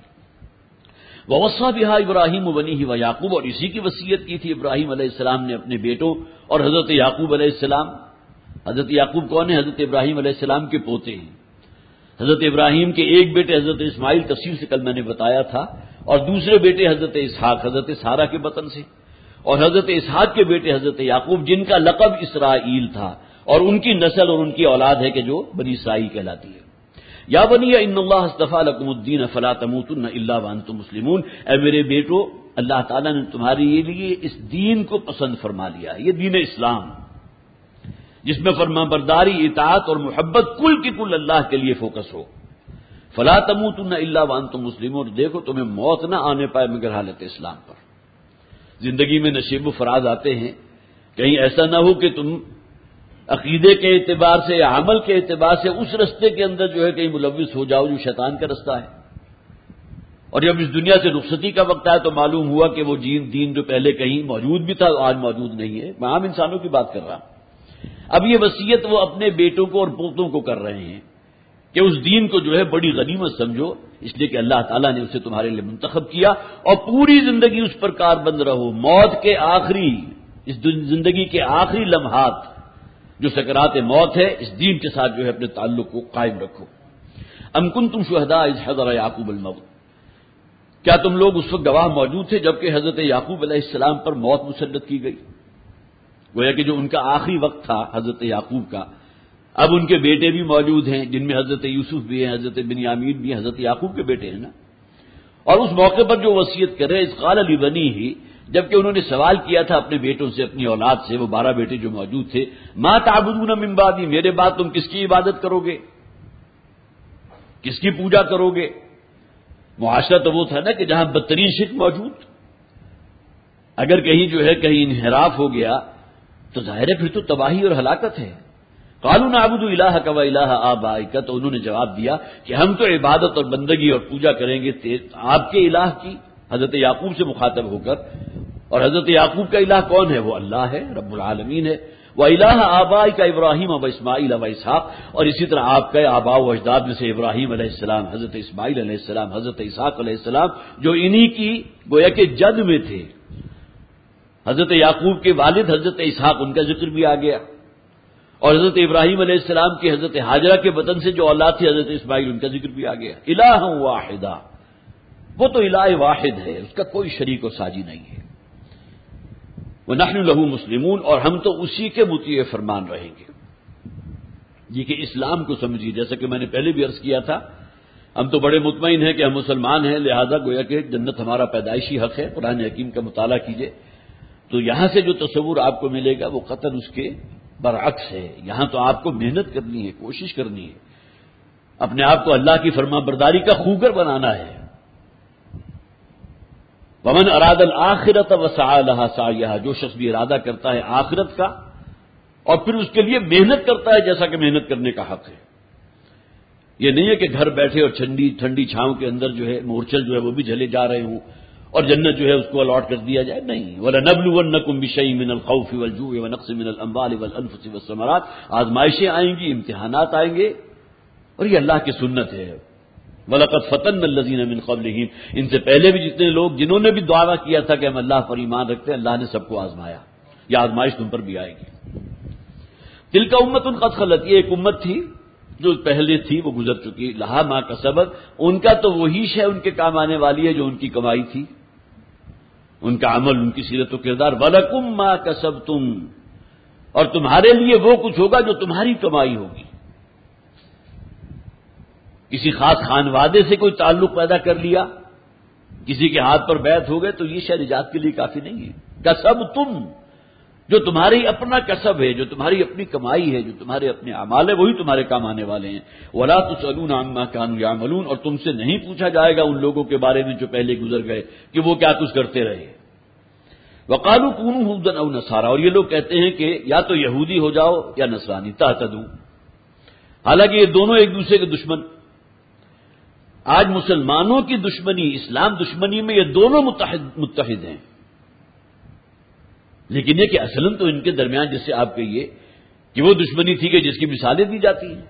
ووصى بها ابراہیم وبنیہ ویعقوب، اور اسی کی وصیت کی تھی ابراہیم علیہ السلام نے اپنے بیٹوں اور حضرت یعقوب علیہ السلام۔ حضرت یعقوب کون ہے؟ حضرت ابراہیم علیہ السلام کے پوتے ہیں۔ حضرت ابراہیم کے ایک بیٹے حضرت اسماعیل، تفصیل سے کل میں نے بتایا تھا، اور دوسرے بیٹے حضرت اسحاق حضرت سارہ کے بطن سے، اور حضرت اسحاق کے بیٹے حضرت یعقوب جن کا لقب اسرائیل تھا، اور ان کی نسل اور ان کی اولاد ہے کہ جو بنی اسرائیل کہلاتی ہے۔ یا بنی ان اللہ اصطفیٰ لکم الدین فلا تموتن الا وانتم مسلمون، اے میرے بیٹو، اللہ تعالیٰ نے تمہارے لیے اس دین کو پسند فرما لیا ہے، یہ دین اسلام جس میں فرما برداری، اطاعت اور محبت کل کی کل اللہ کے لیے فوکس ہو۔ فلا تموتن الا وانتم مسلمون، دیکھو تمہیں موت نہ آنے پائے مگر حالت اسلام پر۔ زندگی میں نشیب و فراز آتے ہیں، کہیں ایسا نہ ہو کہ تم عقیدے کے اعتبار سے یا عمل کے اعتبار سے اس رستے کے اندر جو ہے کہیں ملوث ہو جاؤ جو شیطان کا رستہ ہے، اور جب اس دنیا سے رخصتی کا وقت آیا تو معلوم ہوا کہ وہ دین جو پہلے کہیں موجود بھی تھا آج موجود نہیں ہے۔ میں عام انسانوں کی بات کر رہا ہوں۔ اب یہ وصیت وہ اپنے بیٹوں کو اور پوتوں کو کر رہے ہیں کہ اس دین کو جو ہے بڑی غنیمت سمجھو، اس لیے کہ اللہ تعالیٰ نے اسے تمہارے لیے منتخب کیا، اور پوری زندگی اس پر کاربند رہو، موت کے آخری، اس زندگی کے آخری لمحات جو سکرات موت ہے، اس دین کے ساتھ جو ہے اپنے تعلق کو قائم رکھو۔ ام کنتم شہداء اذ حضر یعقوب الموت، کیا تم لوگ اس وقت گواہ موجود تھے جبکہ حضرت یعقوب علیہ السلام پر موت مسلط کی گئی؟ گویا کہ جو ان کا آخری وقت تھا حضرت یعقوب کا، اب ان کے بیٹے بھی موجود ہیں جن میں حضرت یوسف بھی ہیں، حضرت بنیامین بھی ہیں، حضرت یعقوب کے بیٹے ہیں نا، اور اس موقع پر جو وصیت کرے اذ قال لبنیہ، جبکہ انہوں نے سوال کیا تھا اپنے بیٹوں سے، اپنی اولاد سے، وہ 12 بیٹے جو موجود تھے، ما تعبدون من بعدی، میرے بعد تم کس کی عبادت کرو گے، کس کی پوجا کرو گے؟ معاشرہ تو وہ تھا نا کہ جہاں بدترین شرک موجود، اگر کہیں جو ہے کہیں انحراف ہو گیا تو ظاہر ہے پھر تو تباہی اور ہلاکت ہے۔ قالوا نعبد الہک و الہ آبائک، تو انہوں نے جواب دیا کہ ہم تو عبادت اور بندگی اور پوجا کریں گے آپ کے الہ کی، حضرت یعقوب سے مخاطب ہو کر، اور حضرت یعقوب کا الہ کون ہے؟ وہ اللہ ہے، رب العالمین ہے۔ وَإِلَٰهَ آبَائِكَ إِبْرَاهِيمَ وَإِسْمَاعِيلَ وَإِسْحَاقَ، اور اسی طرح آپ کے آباء و اجداد میں سے ابراہیم علیہ السلام، حضرت اسماعیل علیہ السلام، حضرت اسحاق علیہ السلام، جو انہی کی گویا کہ جد میں تھے۔ حضرت یعقوب کے والد حضرت اسحاق، ان کا ذکر بھی آ گیا، اور حضرت ابراہیم علیہ السلام کی حضرت ہاجرہ کے بطن سے جو اولاد تھی حضرت اسماعیل، ان کا ذکر بھی آ گیا۔ الہ واحدہ، وہ تو الہ واحد ہے، اس کا کوئی شریک و ساجی نہیں ہے۔ وَنَحْنُ لَهُ مُسْلِمُونَ، اور ہم تو اسی کے مطیع فرمان رہیں گے۔ یہ کہ اسلام کو سمجھیے، جیسا کہ میں نے پہلے بھی عرض کیا تھا، ہم تو بڑے مطمئن ہیں کہ ہم مسلمان ہیں، لہذا گویا کہ جنت ہمارا پیدائشی حق ہے۔ قرآن حکیم کا مطالعہ کیجئے تو یہاں سے جو تصور آپ کو ملے گا وہ قطعاً اس کے برعکس ہے۔ یہاں تو آپ کو محنت کرنی ہے، کوشش کرنی ہے، اپنے آپ کو اللہ کی فرما برداری کا خوگر بنانا ہے۔ ومن اراد الآخرۃ وسعى لها سعیها، جو شخص بھی ارادہ کرتا ہے آخرت کا اور پھر اس کے لیے محنت کرتا ہے جیسا کہ محنت کرنے کا حق ہے۔ یہ نہیں ہے کہ گھر بیٹھے اور ٹھنڈی چھاؤں کے اندر جو ہے مورچل جو ہے وہ بھی جلے جا رہے ہوں اور جنت جو ہے اس کو الاٹ کر دیا جائے، نہیں۔ وَلَنَبْلُوَنَّكُمْ بِشَيْءٍ مِّنَ الْخَوْفِ وَالْجُوعِ وَنَقْصٍ مِّنَ الْأَمْوَالِ وَالْأَنفُسِ وَالثَّمَرَاتِ، آزمائشیں آئیں گی، امتحانات آئیں گے، اور یہ اللہ کی سنت ہے۔ وَلَقَدْ فَتَنَّا الَّذِينَ مِن قَبْلِهِمْ، ان سے پہلے بھی جتنے لوگ جنہوں نے بھی دعویٰ کیا تھا کہ ہم اللہ پر ایمان رکھتے ہیں، اللہ نے سب کو آزمایا، یہ آزمائش تم پر بھی آئے گی۔ تلک امت قد خلت، یہ ایک امت تھی جو پہلے تھی، وہ گزر چکی، لہا ما کسبت، ان کا تو وہی شے ان کے کام آنے والی ہے جو ان کی کمائی تھی، ان کا عمل، ان کی سیرت و کردار، وَلَكُمْ مَا كَسَبْتُمْ، اور تمہارے لیے وہ کچھ ہوگا جو تمہاری کمائی ہوگی۔ کسی خاص خانوادے سے کوئی تعلق پیدا کر لیا، کسی کے ہاتھ پر بیعت ہو گئے، تو یہ شے نجات کے لیے کافی نہیں ہے۔ کسبتم، جو تمہاری اپنا کسب ہے، جو تمہاری اپنی کمائی ہے، جو تمہارے اپنے اعمال ہے، وہی تمہارے کام آنے والے ہیں۔ وَلَا تُسْأَلُونَ عَمَّا كَانُوا يَعْمَلُونَ، اور تم سے نہیں پوچھا جائے گا ان لوگوں کے بارے میں جو پہلے گزر گئے کہ وہ کیا کچھ کرتے رہے۔ وَقَالُوا كُونُوا هُودًا أَوْ نَصَارَىٰ، اور یہ لوگ کہتے ہیں کہ یا تو یہودی ہو جاؤ یا نصرانی، تہتدوا، حالانکہ یہ دونوں ایک دوسرے کے دشمن۔ آج مسلمانوں کی دشمنی، اسلام دشمنی میں یہ دونوں متحد ہیں، لیکن یہ کہ اصلاً تو ان کے درمیان، جس سے آپ کہیے کہ وہ دشمنی تھی کہ جس کی مثالیں دی جاتی ہیں۔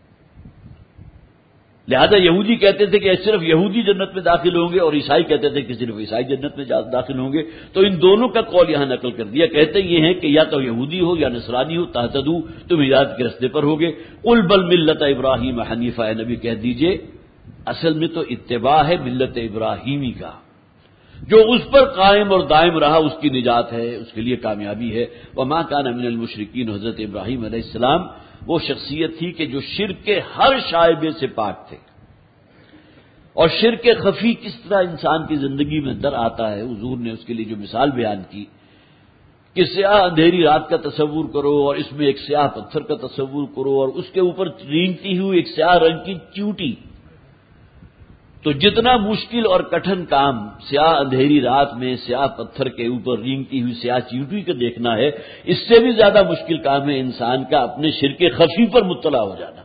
لہذا یہودی کہتے تھے کہ صرف یہودی جنت میں داخل ہوں گے، اور عیسائی کہتے تھے کہ صرف عیسائی جنت میں داخل ہوں گے، تو ان دونوں کا قول یہاں نقل کر دیا۔ کہتے یہ ہیں کہ یا تو یہودی ہو یا نصرانی ہو، تہتدوا، تم ہدایت کے رستے پر ہوگے۔ قل بل ملت ابراہیم حنیفہ، اے نبی کہہ دیجئے اصل میں تو اتباع ہے ملت ابراہیمی کا، جو اس پر قائم اور دائم رہا اس کی نجات ہے، اس کے لیے کامیابی ہے۔ وما کان من المشرکین، حضرت ابراہیم علیہ السلام وہ شخصیت تھی کہ جو شرک کے ہر شائبے سے پاک تھے، اور شرک خفی کس طرح انسان کی زندگی میں در آتا ہے، حضور نے اس کے لیے جو مثال بیان کی کہ سیاہ اندھیری رات کا تصور کرو اور اس میں ایک سیاہ پتھر کا تصور کرو اور اس کے اوپر رینگتی ہوئی ایک سیاہ رنگ کی چیوٹی، تو جتنا مشکل اور کٹھن کام سیاہ اندھیری رات میں سیاہ پتھر کے اوپر رینگتی ہوئی سیاہ چیوٹی کو دیکھنا ہے، اس سے بھی زیادہ مشکل کام ہے انسان کا اپنے شرک خفی پر مطلع ہو جانا۔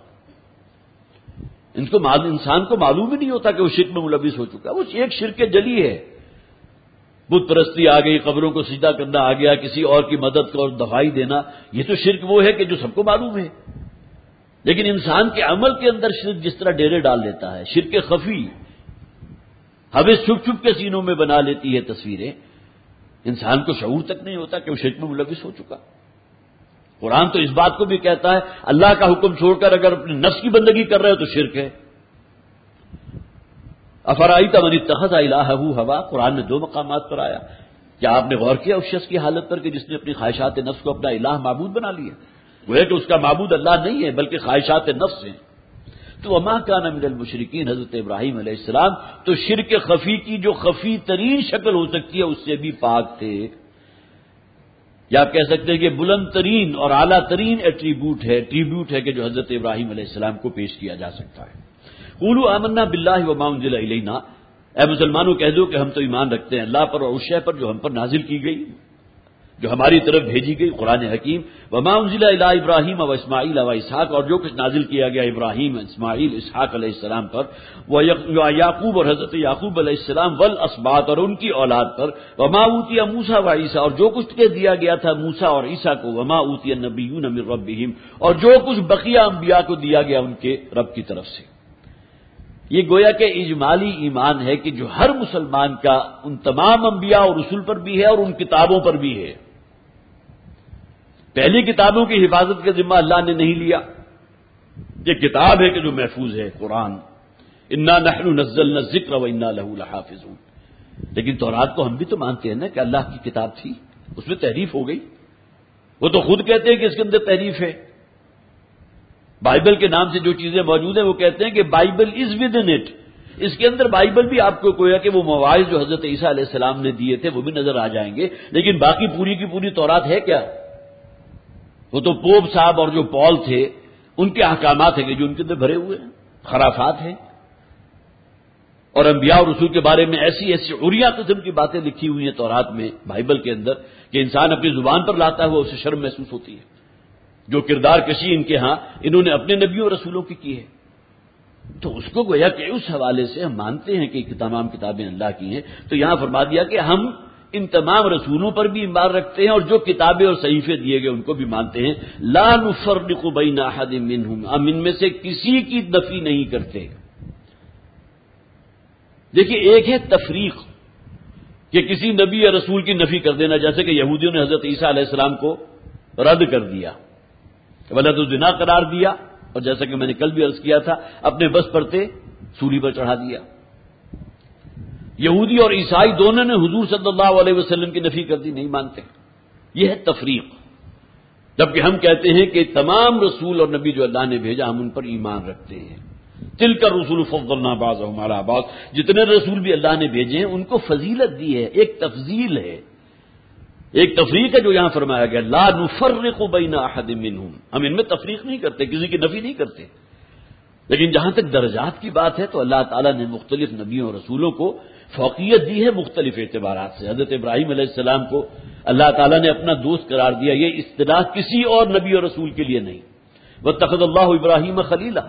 انسان کو معلوم ہی نہیں ہوتا کہ وہ شرک میں ملوث ہو چکا، وہ ایک شرک جلی ہے۔ بت پرستی آ گئی، قبروں کو سجدہ کرنا آ گیا، کسی اور کی مدد اور دفاعی دینا، یہ تو شرک وہ ہے کہ جو سب کو معلوم ہے۔ لیکن انسان کے عمل کے اندر شرک جس طرح ڈیرے ڈال لیتا ہے، شرک خفی حوث چھپ چھپ کے سینوں میں بنا لیتی ہے تصویریں، انسان کو شعور تک نہیں ہوتا کہ وہ شرک میں ملوث ہو چکا۔ قرآن تو اس بات کو بھی کہتا ہے اللہ کا حکم چھوڑ کر اگر اپنے نفس کی بندگی کر رہے ہو تو شرک ہے۔ افرأیت من اتخذ الہہ ہوا، قرآن میں 2 مقامات پر آیا۔ کیا آپ نے غور کیا اس شخص کی حالت پر کہ جس نے اپنی خواہشات نفس کو اپنا الہ معبود بنا لیا؟ وہ ہے کہ اس کا معبود اللہ نہیں ہے بلکہ خواہشات نفس ہیں۔ تو وما کان من المشرکین، حضرت ابراہیم علیہ السلام تو شرک خفی کی جو خفی ترین شکل ہو سکتی ہے اس سے بھی پاک تھے، یا آپ کہہ سکتے ہیں کہ بلند ترین اور اعلیٰ ترین ٹریبیوٹ ہے کہ جو حضرت ابراہیم علیہ السلام کو پیش کیا جا سکتا ہے۔ قولوا آمنا باللہ وما انزل الینا، اے مسلمانوں کہہ دو کہ ہم تو ایمان رکھتے ہیں اللہ پر اور اس شے پر جو ہم پر نازل کی گئی، جو ہماری طرف بھیجی گئی، قرآن حکیم۔ وما انزل الی ابراہیم و اسماعیل و اسحاق، اور جو کچھ نازل کیا گیا ابراہیم، اسماعیل، اسحاق علیہ السلام پر، وہ یعقوب اور حضرت یعقوب علیہ السلام والاسباط اور ان کی اولاد پر، وما اوتی موسیٰ و عیسیٰ، اور جو کچھ کے دیا گیا تھا موسیٰ اور عیسیٰ کو، وما اوتی النبیون من ربہم، اور جو کچھ بقیہ انبیاء کو دیا گیا ان کے رب کی طرف سے۔ یہ گویا کہ اجمالی ایمان ہے کہ جو ہر مسلمان کا ان تمام انبیاء اور رسول پر بھی ہے اور ان کتابوں پر بھی ہے۔ پہلی کتابوں کی حفاظت کا ذمہ اللہ نے نہیں لیا، یہ کتاب ہے کہ جو محفوظ ہے، قرآن، انا نحن نزلنا الذکر وانا لہ لحافظون۔ لیکن تورات کو ہم بھی تو مانتے ہیں نا کہ اللہ کی کتاب تھی، اس میں تحریف ہو گئی، وہ تو خود کہتے ہیں کہ اس کے اندر تحریف ہے۔ بائبل کے نام سے جو چیزیں موجود ہیں وہ کہتے ہیں کہ Bible is with in it, اس کے اندر بائبل بھی آپ کو گویا کہ وہ مواعظ جو حضرت عیسیٰ علیہ السلام نے دیے تھے وہ بھی نظر آ جائیں گے، لیکن باقی پوری کی پوری تورات ہے کیا؟ وہ تو پوپ صاحب اور جو پال تھے ان کے احکامات ہیں کہ جو ان کے اندر بھرے ہوئے ہیں، خرافات ہیں، اور انبیاء اور رسول کے بارے میں ایسی عریہ قسم کی باتیں لکھی ہوئی ہیں تورات میں، بائبل کے اندر، کہ انسان اپنی زبان پر لاتا ہے وہ اسے شرم محسوس ہوتی ہے۔ جو کردار کشی ان کے ہاں انہوں نے اپنے نبیوں اور رسولوں کی ہے، تو اس کو گویا کہ اس حوالے سے ہم مانتے ہیں کہ تمام کتابیں اللہ کی ہیں۔ تو یہاں فرما دیا کہ ہم ان تمام رسولوں پر بھی ایمان رکھتے ہیں اور جو کتابیں اور صحیفے دیے گئے ان کو بھی مانتے ہیں۔ لا نفرق بین احد منہم، ہم ان میں سے کسی کی نفی نہیں کرتے۔ دیکھیے ایک ہے تفریق کہ کسی نبی یا رسول کی نفی کر دینا، جیسے کہ یہودیوں نے حضرت عیسیٰ علیہ السلام کو رد کر دیا، ولد الزنا قرار دیا، اور جیسا کہ میں نے کل بھی عرض کیا تھا اپنے بس پرتے سولی پر چڑھا دیا۔ یہودی اور عیسائی دونوں نے حضور صلی اللہ علیہ وسلم کی نفی کر دی، نہیں مانتے۔ یہ ہے تفریق، جبکہ ہم کہتے ہیں کہ تمام رسول اور نبی جو اللہ نے بھیجا ہم ان پر ایمان رکھتے ہیں۔ تلک الرسل فضلنا بعضهم علی بعض، جتنے رسول بھی اللہ نے بھیجے ہیں ان کو فضیلت دی ہے، ایک تفضیل ہے، ایک تفریق ہے جو یہاں فرمایا گیا لا نفرق بین احد منہم، ہم ان میں تفریق نہیں کرتے، کسی کی نفی نہیں کرتے۔ لیکن جہاں تک درجات کی بات ہے تو اللہ تعالیٰ نے مختلف نبیوں اور رسولوں کو فوقیت دی ہے مختلف اعتبارات سے۔ حضرت ابراہیم علیہ السلام کو اللہ تعالیٰ نے اپنا دوست قرار دیا، یہ اصطلاح کسی اور نبی اور رسول کے لیے نہیں۔ واتخذ اللہ ابراہیم خلیلا،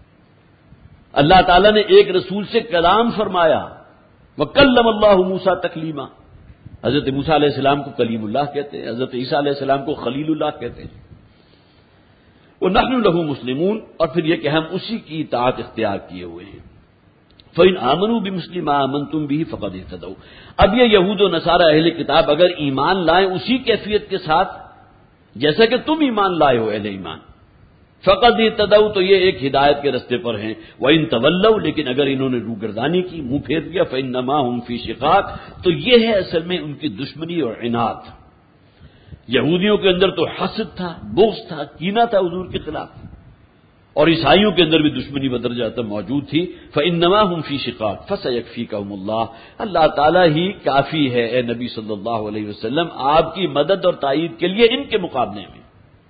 اللہ تعالیٰ نے ایک رسول سے کلام فرمایا، وکلم اللہ موسیٰ تکلیما، حضرت موسیٰ علیہ السلام کو کلیم اللہ کہتے ہیں، حضرت عیسیٰ علیہ السلام کو خلیل اللہ کہتے ہیں۔ وَنَحْنُ لَهُ مُسْلِمُونَ، اور پھر یہ کہ ہم اسی کی اطاعت اختیار کیے ہوئے ہیں۔ فَإِنْ آمَنُوا بِمِثْلِ مَا آمَنْتُمْ بِهِ فَقَدِ اهْتَدَوْا، اب یہ یہود و نصارہ اہل کتاب اگر ایمان لائیں اسی کیفیت کے ساتھ جیسا کہ تم ایمان لائے ہو اہل ایمان، فَقَدِ اهْتَدَوْا، تو یہ ایک ہدایت کے رستے پر ہیں۔ وَإِنْ تَوَلَّوْا، لیکن اگر انہوں نے روگردانی کی، منہ پھیر دیا، فَإِنَّمَا هُمْ فِي شِقَاقٍ، تو یہ ہے اصل میں ان کی دشمنی اور عناد۔ یہودیوں کے اندر تو حسد تھا، بغض تھا، کینہ تھا حضور کے خلاف، اور عیسائیوں کے اندر بھی دشمنی بدرجہ موجود تھی۔ فَإِنَّمَا هُمْ فِي شِقَاقٍ فَسَيَكْفِيكَهُمُ اللَّهُ، اللہ تعالیٰ ہی کافی ہے اے نبی صلی اللہ علیہ وسلم آپ کی مدد اور تائید کے لیے ان کے مقابلے میں۔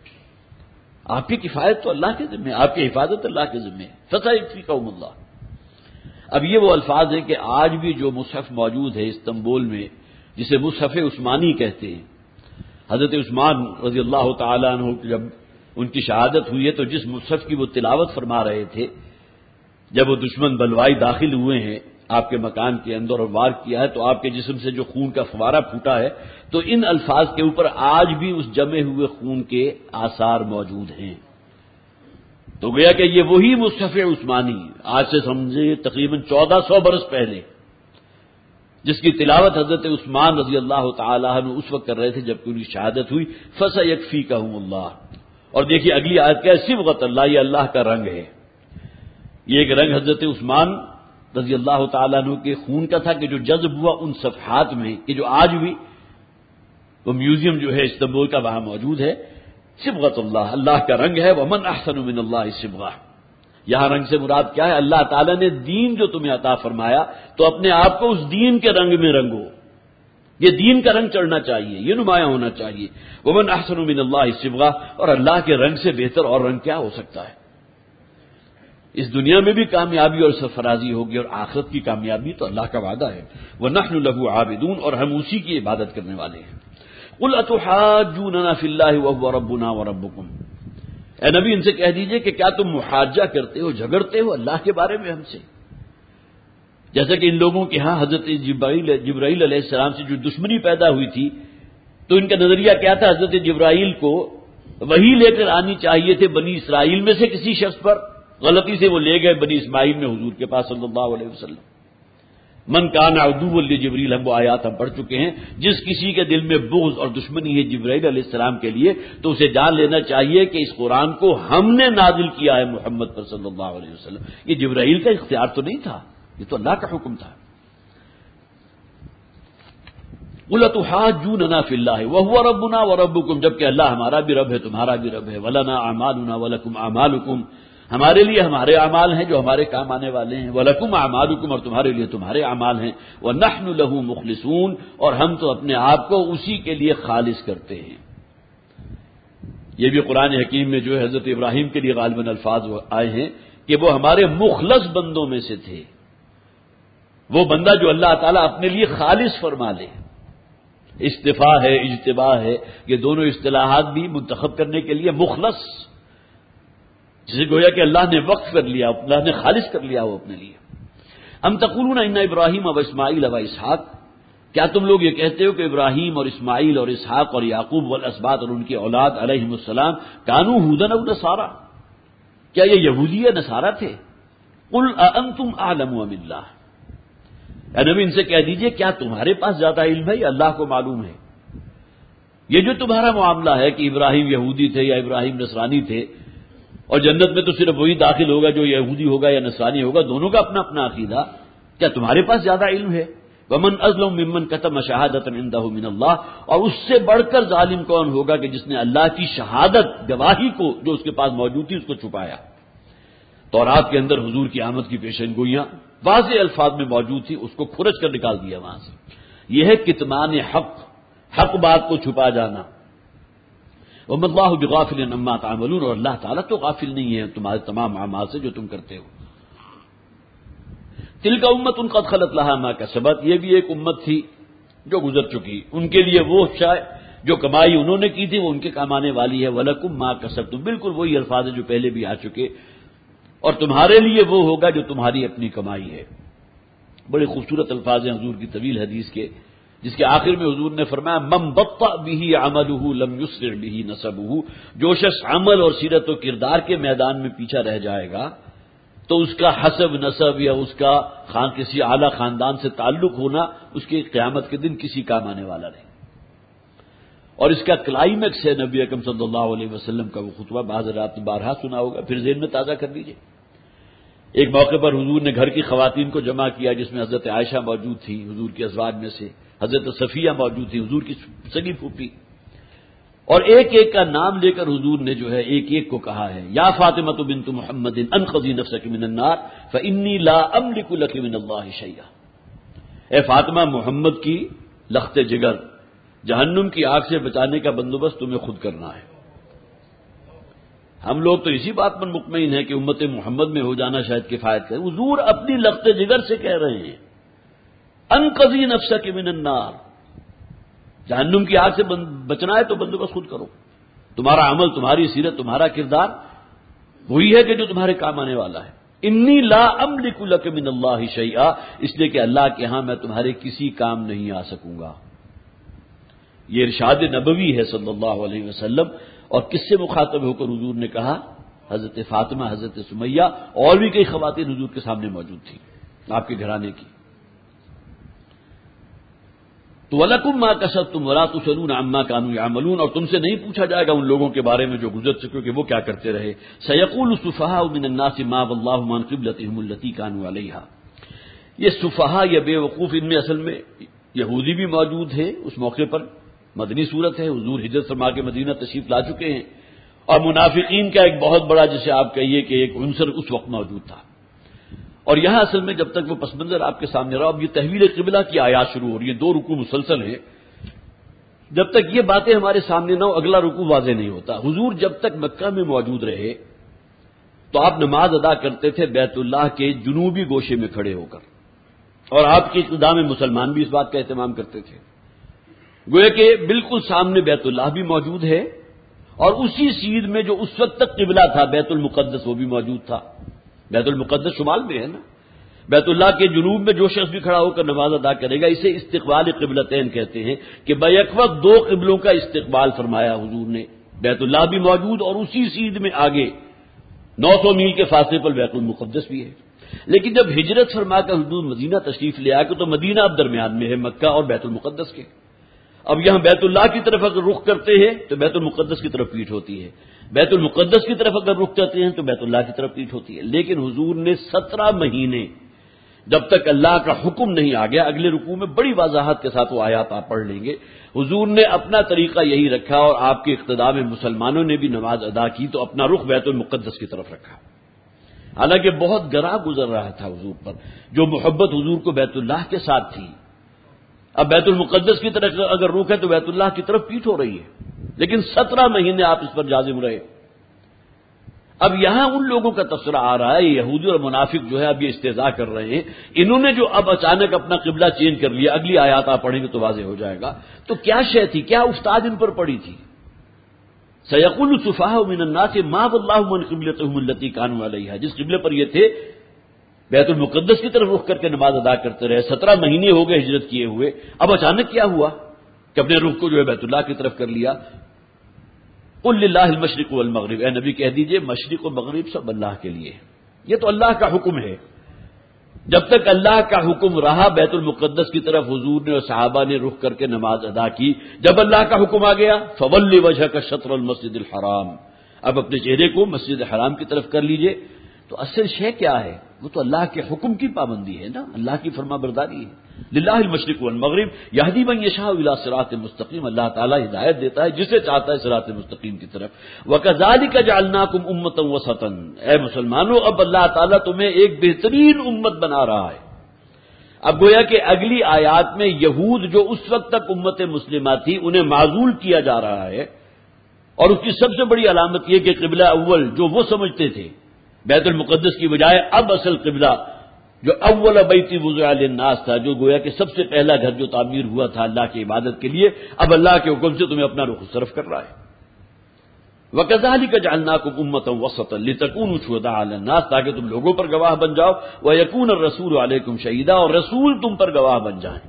آپ کی کفایت تو اللہ کے ذمہ ہے، آپ کی حفاظت اللہ کے ذمہ ہے۔ فَسَيَكْفِيكَهُمُ اللَّهُ۔ اب یہ وہ الفاظ ہیں کہ آج بھی جو مصحف موجود ہے استنبول میں، جسے مصحف عثمانی کہتے ہیں، حضرت عثمان رضی اللہ تعالیٰ عنہ جب ان کی شہادت ہوئی ہے تو جس مصحف کی وہ تلاوت فرما رہے تھے، جب وہ دشمن بلوائی داخل ہوئے ہیں آپ کے مکان کے اندر اور وار کیا ہے تو آپ کے جسم سے جو خون کا فوارہ پھوٹا ہے، تو ان الفاظ کے اوپر آج بھی اس جمے ہوئے خون کے آثار موجود ہیں۔ تو گویا کہ یہ وہی مصحف عثمانی آج سے سمجھے تقریباً 1400 برس پہلے، جس کی تلاوت حضرت عثمان رضی اللہ تعالیٰ عنہ اس وقت کر رہے تھے جبکہ ان کی شہادت ہوئی، فَسَيَكْفِيكَهُمُ اللَّهُ۔ اور دیکھیے اگلی آیت کیا ہے، صبغۃ اللہ، یہ اللہ کا رنگ ہے۔ یہ ایک رنگ حضرت عثمان رضی اللہ تعالیٰ عنہ کے خون کا تھا کہ جو جذب ہوا ان صفحات میں، کہ جو آج بھی وہ میوزیم جو ہے استنبول کا وہاں موجود ہے۔ صبغۃ اللہ، اللہ کا رنگ ہے۔ وَمَنْ أَحْسَنُ مِنَ اللَّهِ صِبْغَةً، یہاں رنگ سے مراد کیا ہے؟ اللہ تعالیٰ نے دین جو تمہیں عطا فرمایا تو اپنے آپ کو اس دین کے رنگ میں رنگو، یہ دین کا رنگ چڑھنا چاہیے، یہ نمایاں ہونا چاہیے۔ وَمَنْ أَحْسَنُ مِنَ اللَّهِ صِبْغَةً، اور اللہ کے رنگ سے بہتر اور رنگ کیا ہو سکتا ہے؟ اس دنیا میں بھی کامیابی اور سرفرازی ہوگی اور آخرت کی کامیابی تو اللہ کا وعدہ ہے۔ وَنَحْنُ لَهُ عَابِدُونَ، اور ہم اسی کی عبادت کرنے والے ہیں۔ قُلْ أَتُحَاجُّونَنَا فِي اللَّهِ وَهُوَ رَبُّنَا وَرَبُّكُمْ، اے نبی ان سے کہہ دیجئے کہ کیا تم محاجہ کرتے ہو، جھگڑتے ہو اللہ کے بارے میں ہم سے؟ جیسا کہ ان لوگوں کے ہاں حضرت جبرائیل علیہ السلام سے جو دشمنی پیدا ہوئی تھی تو ان کا نظریہ کیا تھا؟ حضرت جبرائیل کو وہی لے کر آنی چاہیے تھے بنی اسرائیل میں سے کسی شخص پر، غلطی سے وہ لے گئے بنی اسماعیل میں حضور کے پاس صلی اللہ علیہ وسلم۔ من کان عدوا لجبریل، ہم وہ آیات ہم پڑھ چکے ہیں، جس کسی کے دل میں بغض اور دشمنی ہے جبرائیل علیہ السلام کے لیے تو اسے جان لینا چاہیے کہ اس قرآن کو ہم نے نازل کیا ہے محمد پر صلی اللہ علیہ وسلم، یہ جبرائیل کا اختیار تو نہیں تھا، یہ تو اللہ کا حکم تھا۔ قُلْ أَتُحَاجُّونَنَا فِي اللَّهِ وَهُوَ رَبُّنَا وَرَبُّكُمْ، جبکہ اللہ ہمارا بھی رب ہے تمہارا بھی رب ہے۔ وَلَنَا أَعْمَالُنَا وَلَكُمْ أَعْمَالُكُمْ، ہمارے لیے ہمارے اعمال ہیں جو ہمارے کام آنے والے ہیں۔ وَلَكُمْ أَعْمَالُكُمْ، اور تمہارے لیے تمہارے اعمال ہیں۔ وَنَحْنُ لَهُ مُخْلِصُونَ، اور ہم تو اپنے آپ کو اسی کے لیے خالص کرتے ہیں۔ یہ بھی قرآن حکیم میں جو ہے حضرت ابراہیم کے لیے غالباً الفاظ آئے ہیں کہ وہ ہمارے مخلص بندوں میں سے تھے، وہ بندہ جو اللہ تعالیٰ اپنے لیے خالص فرما لے۔ استفاء ہے، اجتباء ہے، یہ دونوں اصطلاحات بھی منتخب کرنے کے لیے مخلص، جسے گویا کہ اللہ نے وقف کر لیا، اللہ نے خالص کر لیا وہ اپنے لیے۔ ام تقولون ان ابراہیم و اسماعیل و اسحاق، کیا تم لوگ یہ کہتے ہو کہ ابراہیم اور اسماعیل اور اسحاق اور یعقوب والاسباط اور ان کی اولاد علیہم السلام کانوا ھودن او نصارا، کیا یہ یہودی یا نصارہ تھے؟ قل اانتم اعلم ام اللہ، اے نبی ان سے کہہ دیجئے کیا تمہارے پاس زیادہ علم ہے یا اللہ کو معلوم ہے؟ یہ جو تمہارا معاملہ ہے کہ ابراہیم یہودی تھے یا ابراہیم نصرانی تھے اور جنت میں تو صرف وہی داخل ہوگا جو یہودی ہوگا یا نصرانی ہوگا، دونوں کا اپنا اپنا عقیدہ، کیا تمہارے پاس زیادہ علم ہے؟ ومن اظلم ممن کتم شہادۃ عنده من اللہ، اور اس سے بڑھ کر ظالم کون ہوگا کہ جس نے اللہ کی شہادت، گواہی کو جو اس کے پاس موجود تھی اس کو چھپایا۔ تورات کے اندر حضور کی آمد کی پیشن گوئیاں واضح الفاظ میں موجود تھی، اس کو کھرچ کر نکال دیا وہاں سے۔ یہ ہے کتمان حق، حق بات کو چھپا جانا۔ وما اللہ بغافل عما تعملون، اور اللہ تعالیٰ تو غافل نہیں ہے تمہارے تمام اعمال سے جو تم کرتے ہو۔ تلک امت قد خلت لها ما کسبت، یہ بھی ایک امت تھی جو گزر چکی، ان کے لیے وہ شاید جو کمائی انہوں نے کی تھی وہ ان کے کام آنے والی ہے۔ ولکم ما کسبتم، بالکل وہی الفاظ ہیں جو پہلے بھی آ چکے، اور تمہارے لیے وہ ہوگا جو تمہاری اپنی کمائی ہے۔ بڑے خوبصورت الفاظ ہیں حضور کی طویل حدیث کے، جس کے آخر میں حضور نے فرمایا من بطأ به عمله لم يسرع به نسبه، جو شخص عمل اور سیرت و کردار کے میدان میں پیچھا رہ جائے گا تو اس کا حسب نسب یا اس کا کسی اعلیٰ خاندان سے تعلق ہونا اس کے قیامت کے دن کسی کام آنے والا نہیں۔ اور اس کا کلائمیکس ہے نبی اکرم صلی اللہ علیہ وسلم کا وہ خطبہ، بعض رات بارہا سنا ہوگا، پھر ذہن میں تازہ کر لیجئے۔ ایک موقع پر حضور نے گھر کی خواتین کو جمع کیا، جس میں حضرت عائشہ موجود تھی حضور کی ازواج میں سے، حضرت صفیہ موجود تھی حضور کی سگی پھوپھی، اور ایک ایک کا نام لے کر حضور نے جو ہے ایک ایک کو کہا ہے، یا فاطمہ بنت محمد انقذی نفسک من النار فانی لا املک لک من اللہ شیئا، اے فاطمہ محمد کی لخت جگر، جہنم کی آگ سے بچانے کا بندوبست تمہیں خود کرنا ہے۔ ہم لوگ تو اسی بات پر مطمئن ہیں کہ امت محمد میں ہو جانا شاید کفایت کرے، حضور اپنی لخت جگر سے کہہ رہے ہیں انقذی نفسک من النار، جہنم کی آگ سے بچنا ہے تو بندوبست خود کرو، تمہارا عمل، تمہاری سیرت، تمہارا کردار وہی ہے کہ جو تمہارے کام آنے والا ہے۔ انی لا املک لک من اللہ شیئا، اس لیے کہ اللہ کے ہاں میں تمہارے کسی کام نہیں آ سکوں گا۔ یہ ارشاد نبوی ہے صلی اللہ علیہ وسلم، اور کس سے مخاطب ہو کر حضور نے کہا؟ حضرت فاطمہ، حضرت سمیہ، اور بھی کئی خواتین حضور کے سامنے موجود تھیں آپ کے گھرانے کی۔ تو وَلَكُمْ مَا كَسَبْتُمْ وَلَا تُسْأَلُونَ عَمَّا كَانُوا يَعْمَلُونَ، اور تم سے نہیں پوچھا جائے گا ان لوگوں کے بارے میں جو گزر چکے کہ وہ کیا کرتے رہے۔ سَيَقُولُ السُّفَهَاءُ مِنَ النَّاسِ مَا وَاللَّهُ عَنْ قِبْلَتِهِمُ الَّتِي كَانُوا عَلَيْهَا، یہ سفہا یا بے وقوف، ان میں اصل میں یہودی بھی موجود ہے اس موقع پر، مدنی صورت ہے، حضور ہجرت فرما کے مدینہ تشریف لا چکے ہیں، اور منافقین کا ایک بہت بڑا جسے آپ کہیے کہ ایک عنصر اس وقت موجود تھا۔ اور یہاں اصل میں جب تک وہ پس منظر آپ کے سامنے رہا، اب یہ تحویل قبلہ کی آیات شروع ہو رہی ہیں، 2 رکوع مسلسل ہیں، جب تک یہ باتیں ہمارے سامنے نہ ہو اگلا رکوع واضح نہیں ہوتا۔ حضور جب تک مکہ میں موجود رہے تو آپ نماز ادا کرتے تھے بیت اللہ کے جنوبی گوشے میں کھڑے ہو کر، اور آپ کی اقتداء میں مسلمان بھی اس بات کا اہتمام کرتے تھے، گویا کہ بالکل سامنے بیت اللہ بھی موجود ہے، اور اسی سیدھ میں جو اس وقت تک قبلہ تھا بیت المقدس وہ بھی موجود تھا۔ بیت المقدس شمال میں ہے نا، بیت اللہ کے جنوب میں جو شخص بھی کھڑا ہو کر نماز ادا کرے گا، اسے استقبال قبلتین کہتے ہیں، کہ بیک وقت 2 قبلوں کا استقبال فرمایا حضور نے، بیت اللہ بھی موجود اور اسی سیدھ میں آگے 900 میل کے فاصلے پر بیت المقدس بھی ہے۔ لیکن جب ہجرت فرما کر حضور مدینہ تشریف لے آئے تو مدینہ اب درمیان میں ہے مکہ اور بیت المقدس کے، اب یہاں بیت اللہ کی طرف اگر رخ کرتے ہیں تو بیت المقدس کی طرف پیٹھ ہوتی ہے، بیت المقدس کی طرف اگر رخ کرتے ہیں تو بیت اللہ کی طرف پیٹھ ہوتی ہے۔ لیکن حضور نے 17 مہینے جب تک اللہ کا حکم نہیں آ گیا، اگلے رکوع میں بڑی وضاحت کے ساتھ وہ آیات آپ پڑھ لیں گے، حضور نے اپنا طریقہ یہی رکھا، اور آپ کے اقتداء میں مسلمانوں نے بھی نماز ادا کی تو اپنا رخ بیت المقدس کی طرف رکھا، حالانکہ بہت گراں گزر رہا تھا حضور پر، جو محبت حضور کو بیت اللہ کے ساتھ تھی، اب بیت المقدس کی طرف اگر رخ ہے تو بیت اللہ کی طرف پیٹھ ہو رہی ہے، لیکن 17 مہینے آپ اس پر جازم رہے۔ اب یہاں ان لوگوں کا تذکرہ آ رہا ہے، یہودی اور منافق جو ہے اب یہ استہزاء کر رہے ہیں، انہوں نے جو اب اچانک اپنا قبلہ چینج کر لیا، اگلی آیات آپ پڑھیں گے تو واضح ہو جائے گا، تو کیا شے تھی، کیا استاد ان پر پڑی تھی؟ سیقول السفہاء من الناس ما واللہ عن قبلتہم التی کانوا علیہا، جس قبلے پر یہ تھے بیت المقدس کی طرف رخ کر کے نماز ادا کرتے رہے، 17 مہینے ہو گئے ہجرت کیے ہوئے، اب اچانک کیا ہوا کہ اپنے رخ کو جو ہے بیت اللہ کی طرف کر لیا۔ قل للہ المشرق والمغرب، اے نبی کہہ دیجئے مشرق و مغرب سب اللہ کے لیے، یہ تو اللہ کا حکم ہے، جب تک اللہ کا حکم رہا بیت المقدس کی طرف حضور نے اور صحابہ نے رخ کر کے نماز ادا کی. جب اللہ کا حکم آ گیا فولی وجہک شطر المسجد الحرام، اب اپنے چہرے کو مسجد حرام کی طرف کر لیجئے. تو اصل شے کیا ہے؟ وہ تو اللہ کے حکم کی پابندی ہے نا، اللہ کی فرما برداری ہے. للہ المشرق والمغرب یہدی من یشاء الی صراط مستقیم، اللہ تعالیٰ ہدایت دیتا ہے جسے چاہتا ہے صراط مستقیم کی طرف. وکذالک جعلناکم امۃ وسطا، اے مسلمانوں اب اللہ تعالیٰ تمہیں ایک بہترین امت بنا رہا ہے. اب گویا کہ اگلی آیات میں یہود جو اس وقت تک امت مسلمہ تھی انہیں معزول کیا جا رہا ہے، اور اس کی سب سے بڑی علامت یہ کہ قبلہ اول جو وہ سمجھتے تھے بیت المقدس کی بجائے اب اصل قبلہ جو اول بیت وضع للناس تھا، جو گویا کہ سب سے پہلا گھر جو تعمیر ہوا تھا اللہ کی عبادت کے لیے، اب اللہ کے حکم سے تمہیں اپنا رخ صرف کر رہا ہے. وَكَذَلِكَ جَعَلْنَاكُمْ أُمَّةً وَسَطًا لِتَكُونُوا شُهَدَاءَ عَلَى النَّاسِ، تاکہ تم لوگوں پر گواہ بن جاؤ. وَيَكُونَ الرَّسُولُ عَلَيْكُمْ شَهِيدًا، اور رسول تم پر گواہ بن جائیں.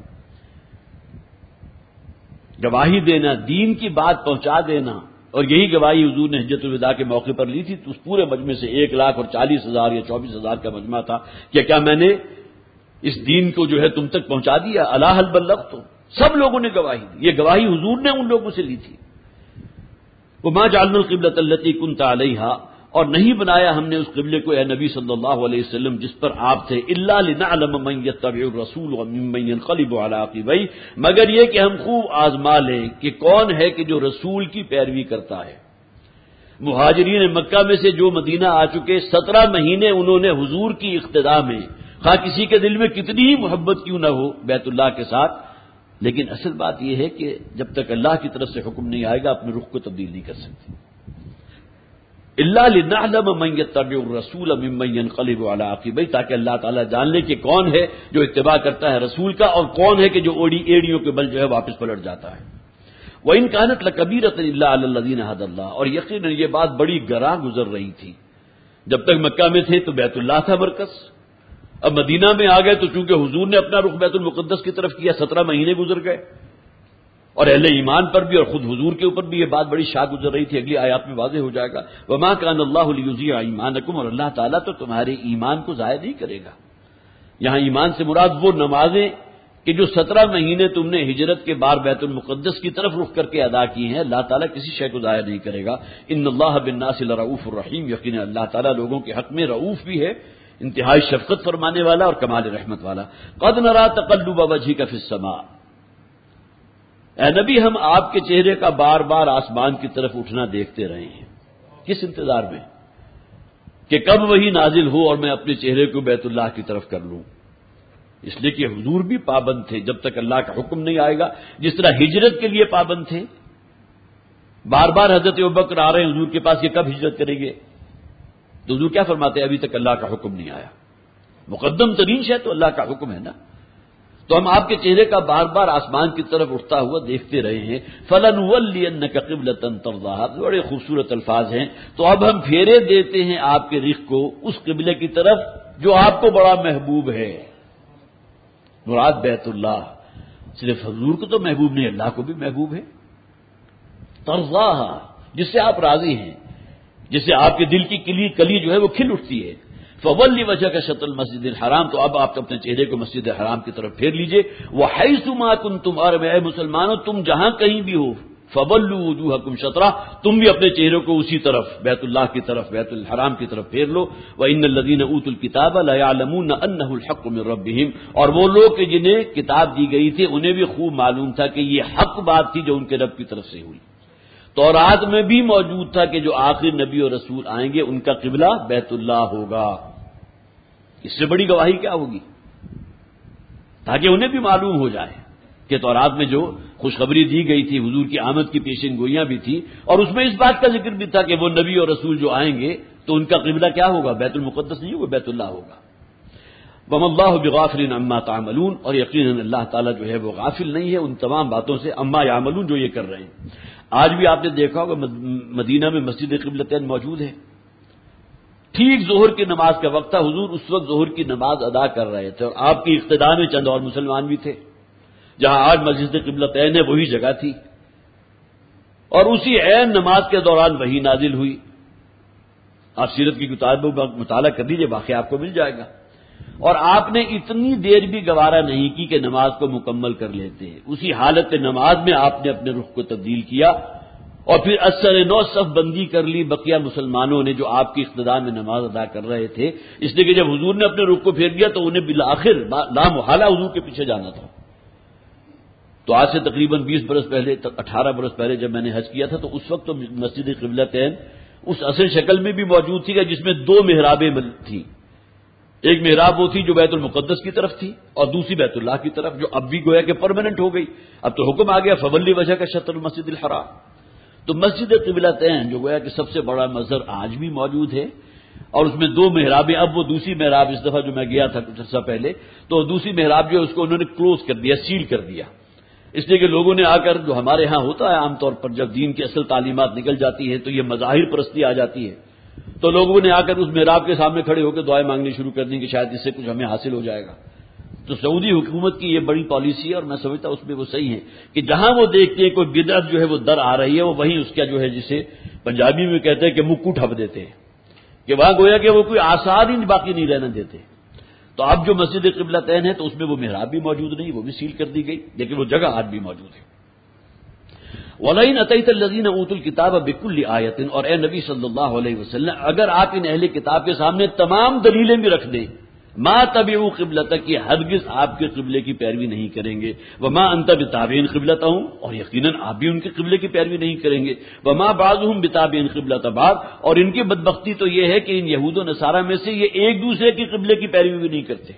گواہی دینا، دین کی بات پہنچا دینا، اور یہی گواہی حضور نے حجۃ الوداع کے موقع پر لی تھی. تو اس پورے مجمع سے 1,40,000 یا 24,000 کا مجمع تھا کہ کیا میں نے اس دین کو جو ہے تم تک پہنچا دیا؟ الا هل بلغت؟ سب لوگوں نے گواہی دی. یہ گواہی حضور نے ان لوگوں سے لی تھی. وما جعلنا القبلۃ التي كنت عليها، اور نہیں بنایا ہم نے اس قبلے کو اے نبی صلی اللہ علیہ وسلم جس پر آپ تھے، الا لنعلم من يتبع الرسول وممن ينقلب على عقبيه، مگر یہ کہ ہم خوب آزما لیں کہ کون ہے کہ جو رسول کی پیروی کرتا ہے. مہاجرین مکہ میں سے جو مدینہ آ چکے 17 مہینے انہوں نے حضور کی اقتداء میں، خواہ کسی کے دل میں کتنی ہی محبت کیوں نہ ہو بیت اللہ کے ساتھ، لیکن اصل بات یہ ہے کہ جب تک اللہ کی طرف سے حکم نہیں آئے گا اپنے رخ کو تبدیل نہیں کر سکتے. الا لنعلم من يتبع الرسول ممن ينقلب على عقبيه، تاکہ اللہ تعالیٰ جان لے کہ کون ہے جو اتباع کرتا ہے رسول کا اور کون ہے کہ جو ایڑیوں کے بل جو ہے واپس پلٹ جاتا ہے. وَإِن كَانَتْ لَكَبِيرَةٌ إِلَّا عَلَى الَّذِينَ هَدَى اللَّهُ، اور یقیناً یہ بات بڑی گراں گزر رہی تھی. جب تک مکہ میں تھے تو بیت اللہ تھا مرکز، اب مدینہ میں آ گئے تو چونکہ حضور نے اپنا رخ بیت المقدس کی طرف کیا 17 مہینے گزر گئے، اور اہل ایمان پر بھی اور خود حضور کے اوپر بھی یہ بات بڑی شاک گزر رہی تھی. اگلی آیات میں واضح ہو جائے گا. وما كان الله ليضيع ایمانکم، اور اللہ تعالیٰ تو تمہارے ایمان کو ضائع نہیں کرے گا. یہاں ایمان سے مراد وہ نمازیں کہ جو 17 مہینے تم نے ہجرت کے بعد بیت المقدس کی طرف رخ کر کے ادا کی ہیں، اللہ تعالیٰ کسی شے کو ضائع نہیں کرے گا. ان اللہ بالناس لرؤوف الرحیم، یقینا اللہ تعالیٰ لوگوں کے حق میں رؤوف بھی ہے، انتہائی شفقت فرمانے والا اور کمال رحمت والا. قد نرى تقلب وجهك في السماء، اے نبی ہم آپ کے چہرے کا بار بار آسمان کی طرف اٹھنا دیکھتے رہے ہیں. کس انتظار میں؟ کہ کب وہی نازل ہو اور میں اپنے چہرے کو بیت اللہ کی طرف کر لوں. اس لیے کہ حضور بھی پابند تھے جب تک اللہ کا حکم نہیں آئے گا، جس طرح ہجرت کے لیے پابند تھے. بار بار حضرت ابوبکر آ رہے ہیں حضور کے پاس کہ کب ہجرت کریں گے، تو حضور کیا فرماتے ہیں؟ ابھی تک اللہ کا حکم نہیں آیا. مقدم ترین شے تو اللہ کا حکم ہے نا. تو ہم آپ کے چہرے کا بار بار آسمان کی طرف اٹھتا ہوا دیکھتے رہے ہیں. فَلَنُوَلِّيَنَّكَ قِبْلَةً تَرْضَاهَا، بڑے خوبصورت الفاظ ہیں. تو اب ہم پھیرے دیتے ہیں آپ کے رخ کو اس قبلے کی طرف جو آپ کو بڑا محبوب ہے. مراد بیت اللہ صرف حضور کو تو محبوب نہیں، اللہ کو بھی محبوب ہے. ترضاها، جس سے آپ راضی ہیں، جس سے آپ کے دل کی کلی جو ہے وہ کھل اٹھتی ہے. فَوَلِّ وَجْهَكَ شَطْرَ الْمَسْجِدِ الْحَرَامِ، تو اب آپ اپنے چہرے کو مسجد حرام کی طرف پھیر لیجئے. وَحَيْثُ مَا كُنتُمْ، اور اے مسلمانوں تم جہاں کہیں بھی ہو، فَوَلُّوا وُجُوهَكُمْ شَطْرَهُ، تم بھی اپنے چہروں کو اسی طرف بیت اللہ کی طرف بیت الحرام کی طرف پھیر لو. وَإِنَّ الَّذِينَ أُوتُوا الْكِتَابَ لَيَعْلَمُونَ أَنَّهُ الْحَقُّ مِنْ رَبِّهِمْ، اور وہ لوگ کہ جنہیں کتاب دی گئی تھی انہیں بھی خوب معلوم تھا کہ یہ حق بات تھی جو ان کے رب کی طرف سے ہوئی. تورات میں بھی موجود تھا کہ جو آخر نبی اور رسول آئیں گے ان کا قبلہ بیت اللہ ہوگا. اس سے بڑی گواہی کیا ہوگی؟ تاکہ انہیں بھی معلوم ہو جائے کہ تورات میں جو خوشخبری دی گئی تھی حضور کی آمد کی پیشن گوئیاں بھی تھی، اور اس میں اس بات کا ذکر بھی تھا کہ وہ نبی اور رسول جو آئیں گے تو ان کا قبلہ کیا ہوگا؟ بیت المقدس نہیں ہوگا، بیت اللہ ہوگا. وَمَا اللَّهُ بِغَافِلٍ عَمَّا تَعْمَلُونَ، اور یقیناً اللہ تعالیٰ جو ہے وہ غافل نہیں ہے ان تمام باتوں سے، عَمَّا يَعْمَلُونَ، جو یہ کر رہے ہیں. آج بھی آپ نے دیکھا ہوگا مدینہ میں مسجد قبلتین موجود ہے. ٹھیک ظہر کی نماز کا وقت تھا، حضور اس وقت ظہر کی نماز ادا کر رہے تھے، اور آپ کی اقتداء میں چند اور مسلمان بھی تھے. جہاں آج مسجد قبلتین ہے وہی جگہ تھی، اور اسی عین نماز کے دوران وہی نازل ہوئی. آپ سیرت کی کتابوں کا مطالعہ کر لیجیے، واقعہ آپ کو مل جائے گا. اور آپ نے اتنی دیر بھی گوارا نہیں کی کہ نماز کو مکمل کر لیتے ہیں. اسی حالت نماز میں آپ نے اپنے رخ کو تبدیل کیا اور پھر اثر نو صف بندی کر لی بقیہ مسلمانوں نے جو آپ کی اقتداء میں نماز ادا کر رہے تھے، اس لیے کہ جب حضور نے اپنے رخ کو پھیر دیا تو انہیں بالآخر لا محالہ حضور کے پیچھے جانا تھا. تو آج سے تقریباً 20 برس پہلے 18 برس پہلے جب میں نے حج کیا تھا تو اس وقت تو مسجد قبلتین اس اصل شکل میں بھی موجود تھی کہ جس میں 2 محرابیں تھیں. ایک محراب وہ تھی جو بیت المقدس کی طرف تھی اور دوسری بیت اللہ کی طرف، جو اب بھی گویا کہ پرماننٹ ہو گئی. اب تو حکم آ گیا فولی وجہ کا شطر المسجد الحرام. تو مسجد قبلتین جو گویا کہ سب سے بڑا مظہر آج بھی موجود ہے اور اس میں 2 محرابیں. اب وہ دوسری محراب اس دفعہ جو میں گیا تھا کچھ عرصہ پہلے تو دوسری محراب جو ہے اس کو انہوں نے کلوز کر دیا، سیل کر دیا، اس لیے کہ لوگوں نے آ کر، جو ہمارے ہاں ہوتا ہے عام طور پر جب دین کی اصل تعلیمات نکل جاتی ہے تو یہ مظاہر پرستی آ جاتی ہے، تو لوگوں نے آ کر اس محراب کے سامنے کھڑے ہو کے دعائیں مانگنی شروع کر دیں کہ شاید اس سے کچھ ہمیں حاصل ہو جائے گا. تو سعودی حکومت کی یہ بڑی پالیسی ہے اور میں سمجھتا ہوں اس میں وہ صحیح ہے کہ جہاں وہ دیکھتے ہیں کوئی بدعت جو ہے وہ در آ رہی ہے، وہ وہیں اس کا جو ہے جسے پنجابی میں کہتے ہیں کہ مکو ٹھپ دیتے ہیں کہ وہاں گویا کہ وہ کوئی آثار ہی باقی نہیں رہنے دیتے. تو اب جو مسجد قبلتین ہے تو اس میں وہ محراب بھی موجود نہیں، وہ بھی سیل کر دی گئی، لیکن وہ جگہ آج بھی موجود ہے. وَلَئِنْ أَتَيْتَ الَّذِينَ أُوتُوا الْكِتَابَ بِكُلِّ آیَةٍ، اور اے نبی صلی اللہ علیہ وسلم اگر آپ ان اہل کتاب کے سامنے تمام دلیلیں بھی رکھ دیں، ما تبعوا قبلتک، یہ ہرگز آپ کے قبلے کی پیروی نہیں کریں گے. وما انت بتابع قبلتہم، اور یقیناً آپ بھی ان کے قبلے کی پیروی نہیں کریں گے. وما بعضهم بتابع قبلۃ بعض، اور ان کی بدبختی تو یہ ہے کہ ان یہود و نصارہ میں سے یہ ایک دوسرے کی قبلے کی پیروی بھی نہیں کرتے.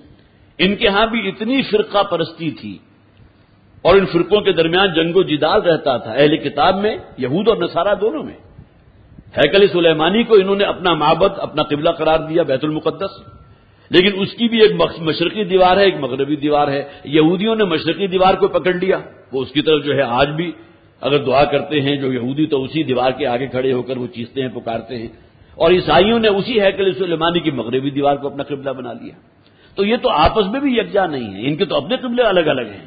ان کے ہاں بھی اتنی فرقہ پرستی تھی اور ان فرقوں کے درمیان جنگ و جدال رہتا تھا، اہل کتاب میں یہود اور نصارہ دونوں میں. ہیکل سلیمانی کو انہوں نے اپنا معبد، اپنا قبلہ قرار دیا بیت المقدس، لیکن اس کی بھی ایک مشرقی دیوار ہے، ایک مغربی دیوار ہے. یہودیوں نے مشرقی دیوار کو پکڑ لیا، وہ اس کی طرف جو ہے آج بھی اگر دعا کرتے ہیں جو یہودی تو اسی دیوار کے آگے کھڑے ہو کر وہ چیختے ہیں، پکارتے ہیں. اور عیسائیوں نے اسی ہیکل سلیمانی کی مغربی دیوار کو اپنا قبلہ بنا لیا. تو یہ تو آپس میں بھی یکجا نہیں ہے، ان کے تو اپنے قبلے الگ الگ ہیں.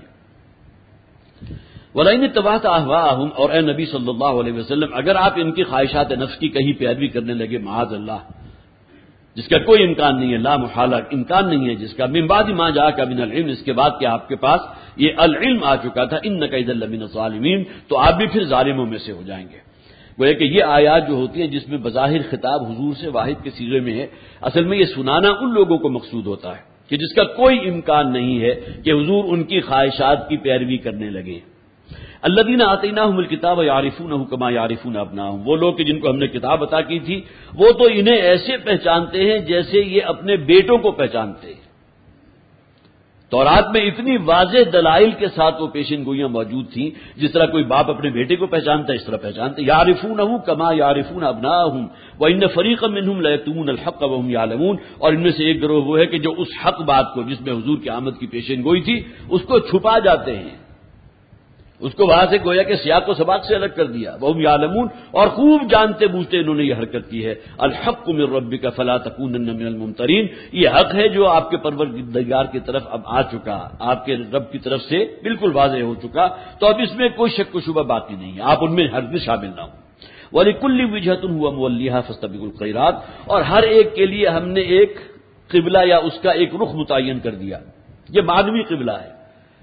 وَلَئِنِ اتَّبَعْتَ أَهْوَاءَهُمْ، اور اے نبی صلی اللہ علیہ وسلم اگر آپ ان کی خواہشات نفس کی کہیں پیروی کرنے لگے، معاذ اللہ، جس کا کوئی امکان نہیں ہے، لا محالہ امکان نہیں ہے جس کا، من بعد ما جاءک من العلم، اس کے بعد کہ آپ کے پاس یہ العلم آ چکا تھا، انک اذا لمن الظالمین، تو آپ بھی پھر ظالموں میں سے ہو جائیں گے. گویا کہ یہ آیات جو ہوتی ہیں جس میں بظاہر خطاب حضور سے واحد کے صیغے میں ہے، اصل میں یہ سنانا ان لوگوں کو مقصود ہوتا ہے کہ جس کا کوئی امکان نہیں ہے کہ حضور ان کی خواہشات کی پیروی کرنے لگے. الذین آتیناہم الکتاب یعرفونہ کما یعرفون ابناءہم، وہ لوگ کہ جن کو ہم نے کتاب عطا کی تھی وہ تو انہیں ایسے پہچانتے ہیں جیسے یہ اپنے بیٹوں کو پہچانتے ہیں. تورات میں اتنی واضح دلائل کے ساتھ وہ پیشن گوئیاں موجود تھیں، جس طرح کوئی باپ اپنے بیٹے کو پہچانتا ہے اس طرح پہچانتے. یعرفونہ کما یعرفون ابناءہم وان فریقا منہم لیکتمون الحق وہم یعلمون، اور ان میں سے ایک گروہ وہ ہے کہ جو اس حق بات کو جس میں حضور کی آمد کی پیشن گوئی تھی اس کو چھپا جاتے ہیں، اس کو وہاں سے گویا کہ سیاق و سباق سے الگ کر دیا. وہم یعلمون، اور خوب جانتے بوجھتے انہوں نے یہ حرکت کی ہے. الحق من ربک فلا تکونن من الممترین، یہ حق ہے جو آپ کے پروردگار کی طرف اب آ چکا، آپ کے رب کی طرف سے بالکل واضح ہو چکا، تو اب اس میں کوئی شک و شبہ باقی نہیں ہے، آپ ان میں ہرگز شامل نہ ہوں. وَلِكُلِّ وِجْهَةٌ هُوَ مُوَلِّيهَا فَاسْتَبِقُوا الْخَيْرَاتِ، اور ہر ایک کے لیے ہم نے ایک قبلہ یا اس کا ایک رخ متعین کر دیا. یہ معنوی قبلہ ہے.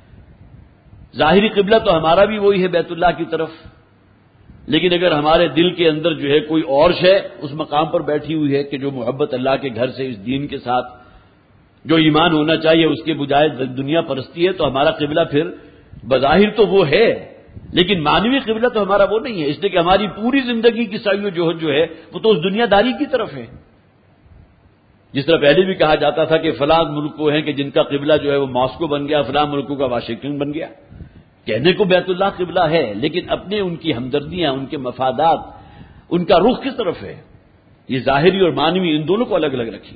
ظاہری قبلہ تو ہمارا بھی وہی ہے بیت اللہ کی طرف، لیکن اگر ہمارے دل کے اندر جو ہے کوئی اور شے اس مقام پر بیٹھی ہوئی ہے کہ جو محبت اللہ کے گھر سے اس دین کے ساتھ جو ایمان ہونا چاہیے اس کے بجائے دنیا پرستی ہے، تو ہمارا قبلہ پھر بظاہر تو وہ ہے لیکن معنوی قبلہ تو ہمارا وہ نہیں ہے، اس لیے کہ ہماری پوری زندگی کی سعی و جوہد جو ہے وہ تو اس دنیا داری کی طرف ہے. جس طرح پہلے بھی کہا جاتا تھا کہ فلاں ملک کو ہیں کہ جن کا قبلہ جو ہے وہ ماسکو بن گیا، فلاں ملکوں کا واشنگٹن بن گیا. کہنے کو بیت اللہ قبلہ ہے لیکن اپنے ان کی ہمدردیاں، ان کے مفادات، ان کا رخ کس طرف ہے، یہ ظاہری اور معنوی ان دونوں کو الگ الگ رکھیے.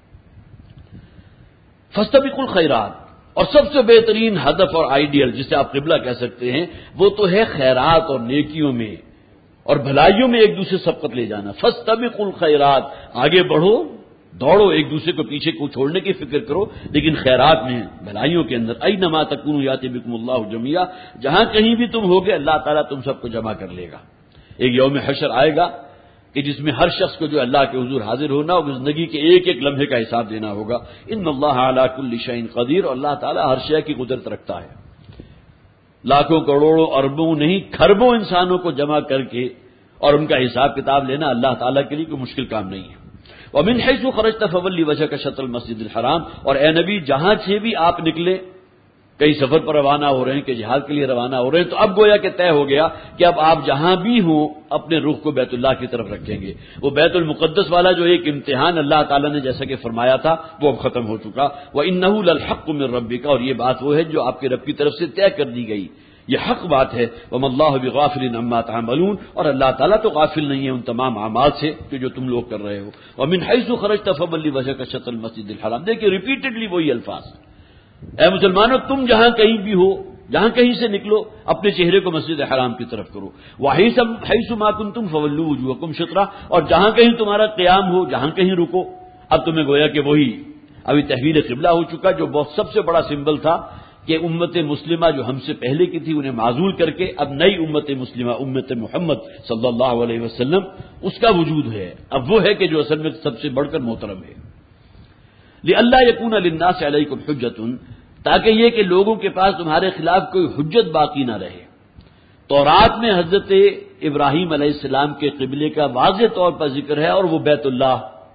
فاستبقوا الخیرات، اور سب سے بہترین ہدف اور آئیڈیل جسے آپ قبلہ کہہ سکتے ہیں وہ تو ہے خیرات اور نیکیوں میں اور بھلائیوں میں ایک دوسرے سبقت لے جانا. فاستبقوا الخیرات، آگے بڑھو، دوڑو، ایک دوسرے کو پیچھے کو چھوڑنے کی فکر کرو لیکن خیرات میں، بھلائیوں کے اندر. اینما تکونوا یاتی بکم اللہ جمیعا، جہاں کہیں بھی تم ہوگے اللہ تعالیٰ تم سب کو جمع کر لے گا. ایک یوم حشر آئے گا کہ جس میں ہر شخص کو جو اللہ کے حضور حاضر ہونا اور زندگی کے ایک ایک لمحے کا حساب دینا ہوگا. ان اللہ علی کل شیء قدیر، اور اللہ تعالیٰ ہر شے کی قدرت رکھتا ہے. لاکھوں کروڑوں اربوں نہیں کھربوں انسانوں کو جمع کر کے اور ان کا حساب کتاب لینا اللہ تعالیٰ کے لیے کوئی مشکل کام نہیں ہے. ومن حیث خرجت فولی وجهک شطر المسجد الحرام، اور اے نبی جہاں سے بھی آپ نکلے، کئی سفر پر روانہ ہو رہے ہیں کہ جہاد کے لیے روانہ ہو رہے ہیں، تو اب گویا کہ طے ہو گیا کہ اب آپ جہاں بھی ہوں اپنے رخ کو بیت اللہ کی طرف رکھیں گے. وہ بیت المقدس والا جو ایک امتحان اللہ تعالیٰ نے جیسا کہ فرمایا تھا وہ اب ختم ہو چکا. وَإِنَّهُ لَلْحَقُّ مِن رَّبِّكَ، اور یہ بات وہ ہے جو آپ کے رب کی طرف سے طے کر دی گئی، یہ حق بات ہے. وَمَا اللَّهُ بِغَافِلٍ عَمَّا تَعْمَلُونَ، اور اللہ تعالیٰ تو غافل نہیں ہے ان تمام اعمال سے کہ جو تم لوگ کر رہے ہو. وَمِنْ حَيْثُ خَرَجْتَ فَوَلِّ وَجْهَكَ شَطْرَ الْمَسْجِدِ الْحَرَامِ، دیکھیے ریپیٹڈلی وہی الفاظ. اے مسلمانوں تم جہاں کہیں بھی ہو، جہاں کہیں سے نکلو اپنے چہرے کو مسجد حرام کی طرف کرو. وَحَيْثُ مَا كُنتُمْ فَوَلُّوا وُجُوهَكُمْ شَطْرَهُ، اور جہاں کہیں تمہارا قیام ہو، جہاں کہیں رکو. اب تمہیں گویا کہ وہی ابھی تحویل قبلہ ہو چکا جو بہت سب سے بڑا سمبل تھا کہ امت مسلمہ جو ہم سے پہلے کی تھی انہیں معزول کر کے اب نئی امت مسلمہ امت محمد صلی اللہ علیہ وسلم اس کا وجود ہے. اب وہ ہے کہ جو اصل میں سب سے بڑھ کر محترم ہے. لِأَلَّا يَكُونَ لِلنَّاسِ عَلَيْكُمْ حُجَّةٌ، تاکہ یہ کہ لوگوں کے پاس تمہارے خلاف کوئی حجت باقی نہ رہے. تورات میں حضرت ابراہیم علیہ السلام کے قبلے کا واضح طور پر ذکر ہے اور وہ بیت اللہ،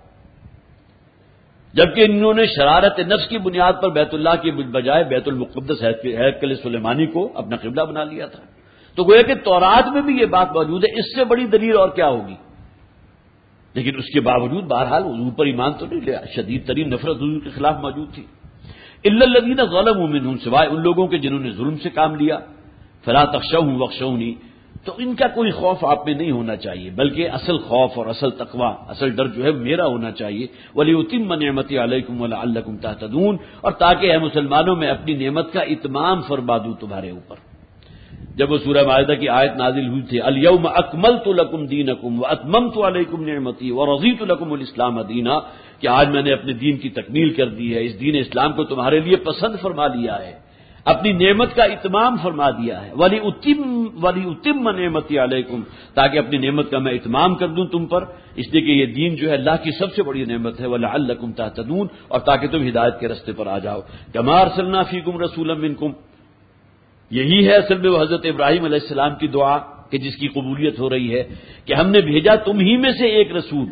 جبکہ انہوں نے شرارت نفس کی بنیاد پر بیت اللہ کی بجائے بیت المقدس ہیکل سلیمانی کو اپنا قبلہ بنا لیا تھا. تو گویا کہ تورات میں بھی یہ بات موجود ہے، اس سے بڑی دلیل اور کیا ہوگی. لیکن اس کے باوجود بہرحال حضور پر ایمان تو نہیں لیا، شدید ترین نفرت حضور کے خلاف موجود تھی. الا الذین ظلموا منهم، سوائے ان لوگوں کے جنہوں نے ظلم سے کام لیا. فلا تخشوهم واخشونی، تو ان کا کوئی خوف آپ میں نہیں ہونا چاہیے، بلکہ اصل خوف اور اصل تقوی، اصل ڈر جو ہے میرا ہونا چاہیے. وَلِيُتِمَّ نِعْمَتِي عَلَيْكُمْ وَلَعَلَّكُمْ تَهْتَدُونَ، اور تاکہ اے مسلمانوں میں اپنی نعمت کا اتمام فرما دوں تمہارے اوپر. جب وہ سورہ مائدہ کی آیت نازل ہوئی تھی اليوم اکملت لکم دینکم واتممت علیکم نعمتی ورضیت لکم الاسلام دینا، کہ آج میں نے اپنے دین کی تکمیل کر دی ہے، اس دین اسلام کو تمہارے لیے پسند فرما لیا ہے، اپنی نعمت کا اتمام فرما دیا ہے. وَلِأُتِمَّ نِعْمَتِي عَلَيْكُمْ، تاکہ اپنی نعمت کا میں اتمام کر دوں تم پر، اس لیے کہ یہ دین جو ہے اللہ کی سب سے بڑی نعمت ہے. وَلَعَلَّكُمْ تَهْتَدُونَ، اور تاکہ تم ہدایت کے راستے پر آ جاؤ. كَمَا أَرْسَلْنَا فِيكُمْ رَسُولًا مِّنكُمْ، یہی ہے اصل میں وہ حضرت ابراہیم علیہ السلام کی دعا کہ جس کی قبولیت ہو رہی ہے کہ ہم نے بھیجا تم ہی میں سے ایک رسول.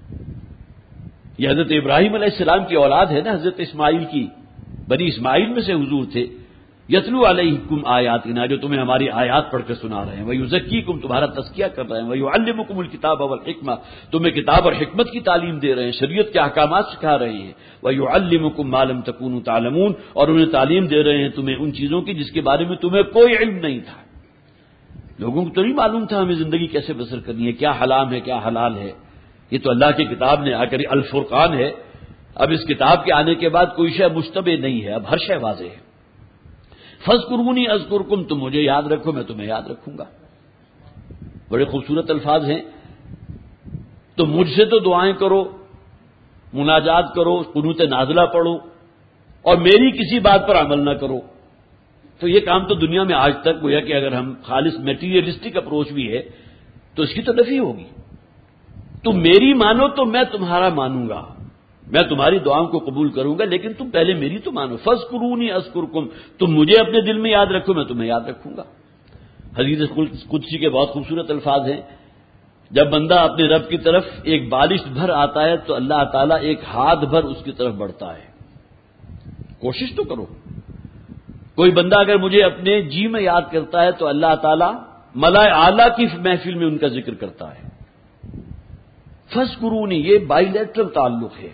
یہ حضرت ابراہیم علیہ السلام کی اولاد ہے نا، حضرت اسماعیل کی، بنی اسماعیل میں سے حضور تھے. یتلو علیکم آیاتنا، جو تمہیں ہماری آیات پڑھ کر سنا رہے ہیں. ویزکیکم، تمہارا تزکیہ کر رہے ہیں. ویعلمکم الکتاب والحکمہ، تمہیں کتاب اور حکمت کی تعلیم دے رہے ہیں، شریعت کے احکامات سکھا رہے ہیں. ویعلمکم ما لم تکونوا تعلمون، اور انہیں تعلیم دے رہے ہیں تمہیں ان چیزوں کی جس کے بارے میں تمہیں کوئی علم نہیں تھا. لوگوں کو تو نہیں معلوم تھا ہمیں زندگی کیسے بسر کرنی ہے، کیا حرام ہے کیا حلال ہے. یہ تو اللہ کی کتاب نے آ کر الفرقان ہے. اب اس کتاب کے آنے کے بعد کوئی شے مشتبہ نہیں ہے، اب ہر شے واضح ہے. فَاذْكُرُونِي أَذْكُرْكُمْ، تم مجھے یاد رکھو میں تمہیں یاد رکھوں گا. بڑے خوبصورت الفاظ ہیں. تو مجھ سے تو دعائیں کرو، مناجات کرو، قنوت نازلہ پڑھو، اور میری کسی بات پر عمل نہ کرو. تو یہ کام تو دنیا میں آج تک گویا کہ اگر ہم خالص میٹیریلسٹک اپروچ بھی ہے تو اس کی تو نفی ہوگی. تم میری مانو تو میں تمہارا مانوں گا، میں تمہاری دعاؤں کو قبول کروں گا، لیکن تم پہلے میری تو مانو. فَاذْكُرُونِي أَذْكُرْكُمْ، تم مجھے اپنے دل میں یاد رکھو میں تمہیں یاد رکھوں گا. حدیث قدسی کے بہت خوبصورت الفاظ ہیں. جب بندہ اپنے رب کی طرف ایک بالش بھر آتا ہے تو اللہ تعالیٰ ایک ہاتھ بھر اس کی طرف بڑھتا ہے. کوشش تو کرو. کوئی بندہ اگر مجھے اپنے جی میں یاد کرتا ہے تو اللہ تعالیٰ ملائے اعلیٰ کی محفل میں ان کا ذکر کرتا ہے. فَاذْكُرُونِي، یہ بائی لیٹرل تعلق ہے.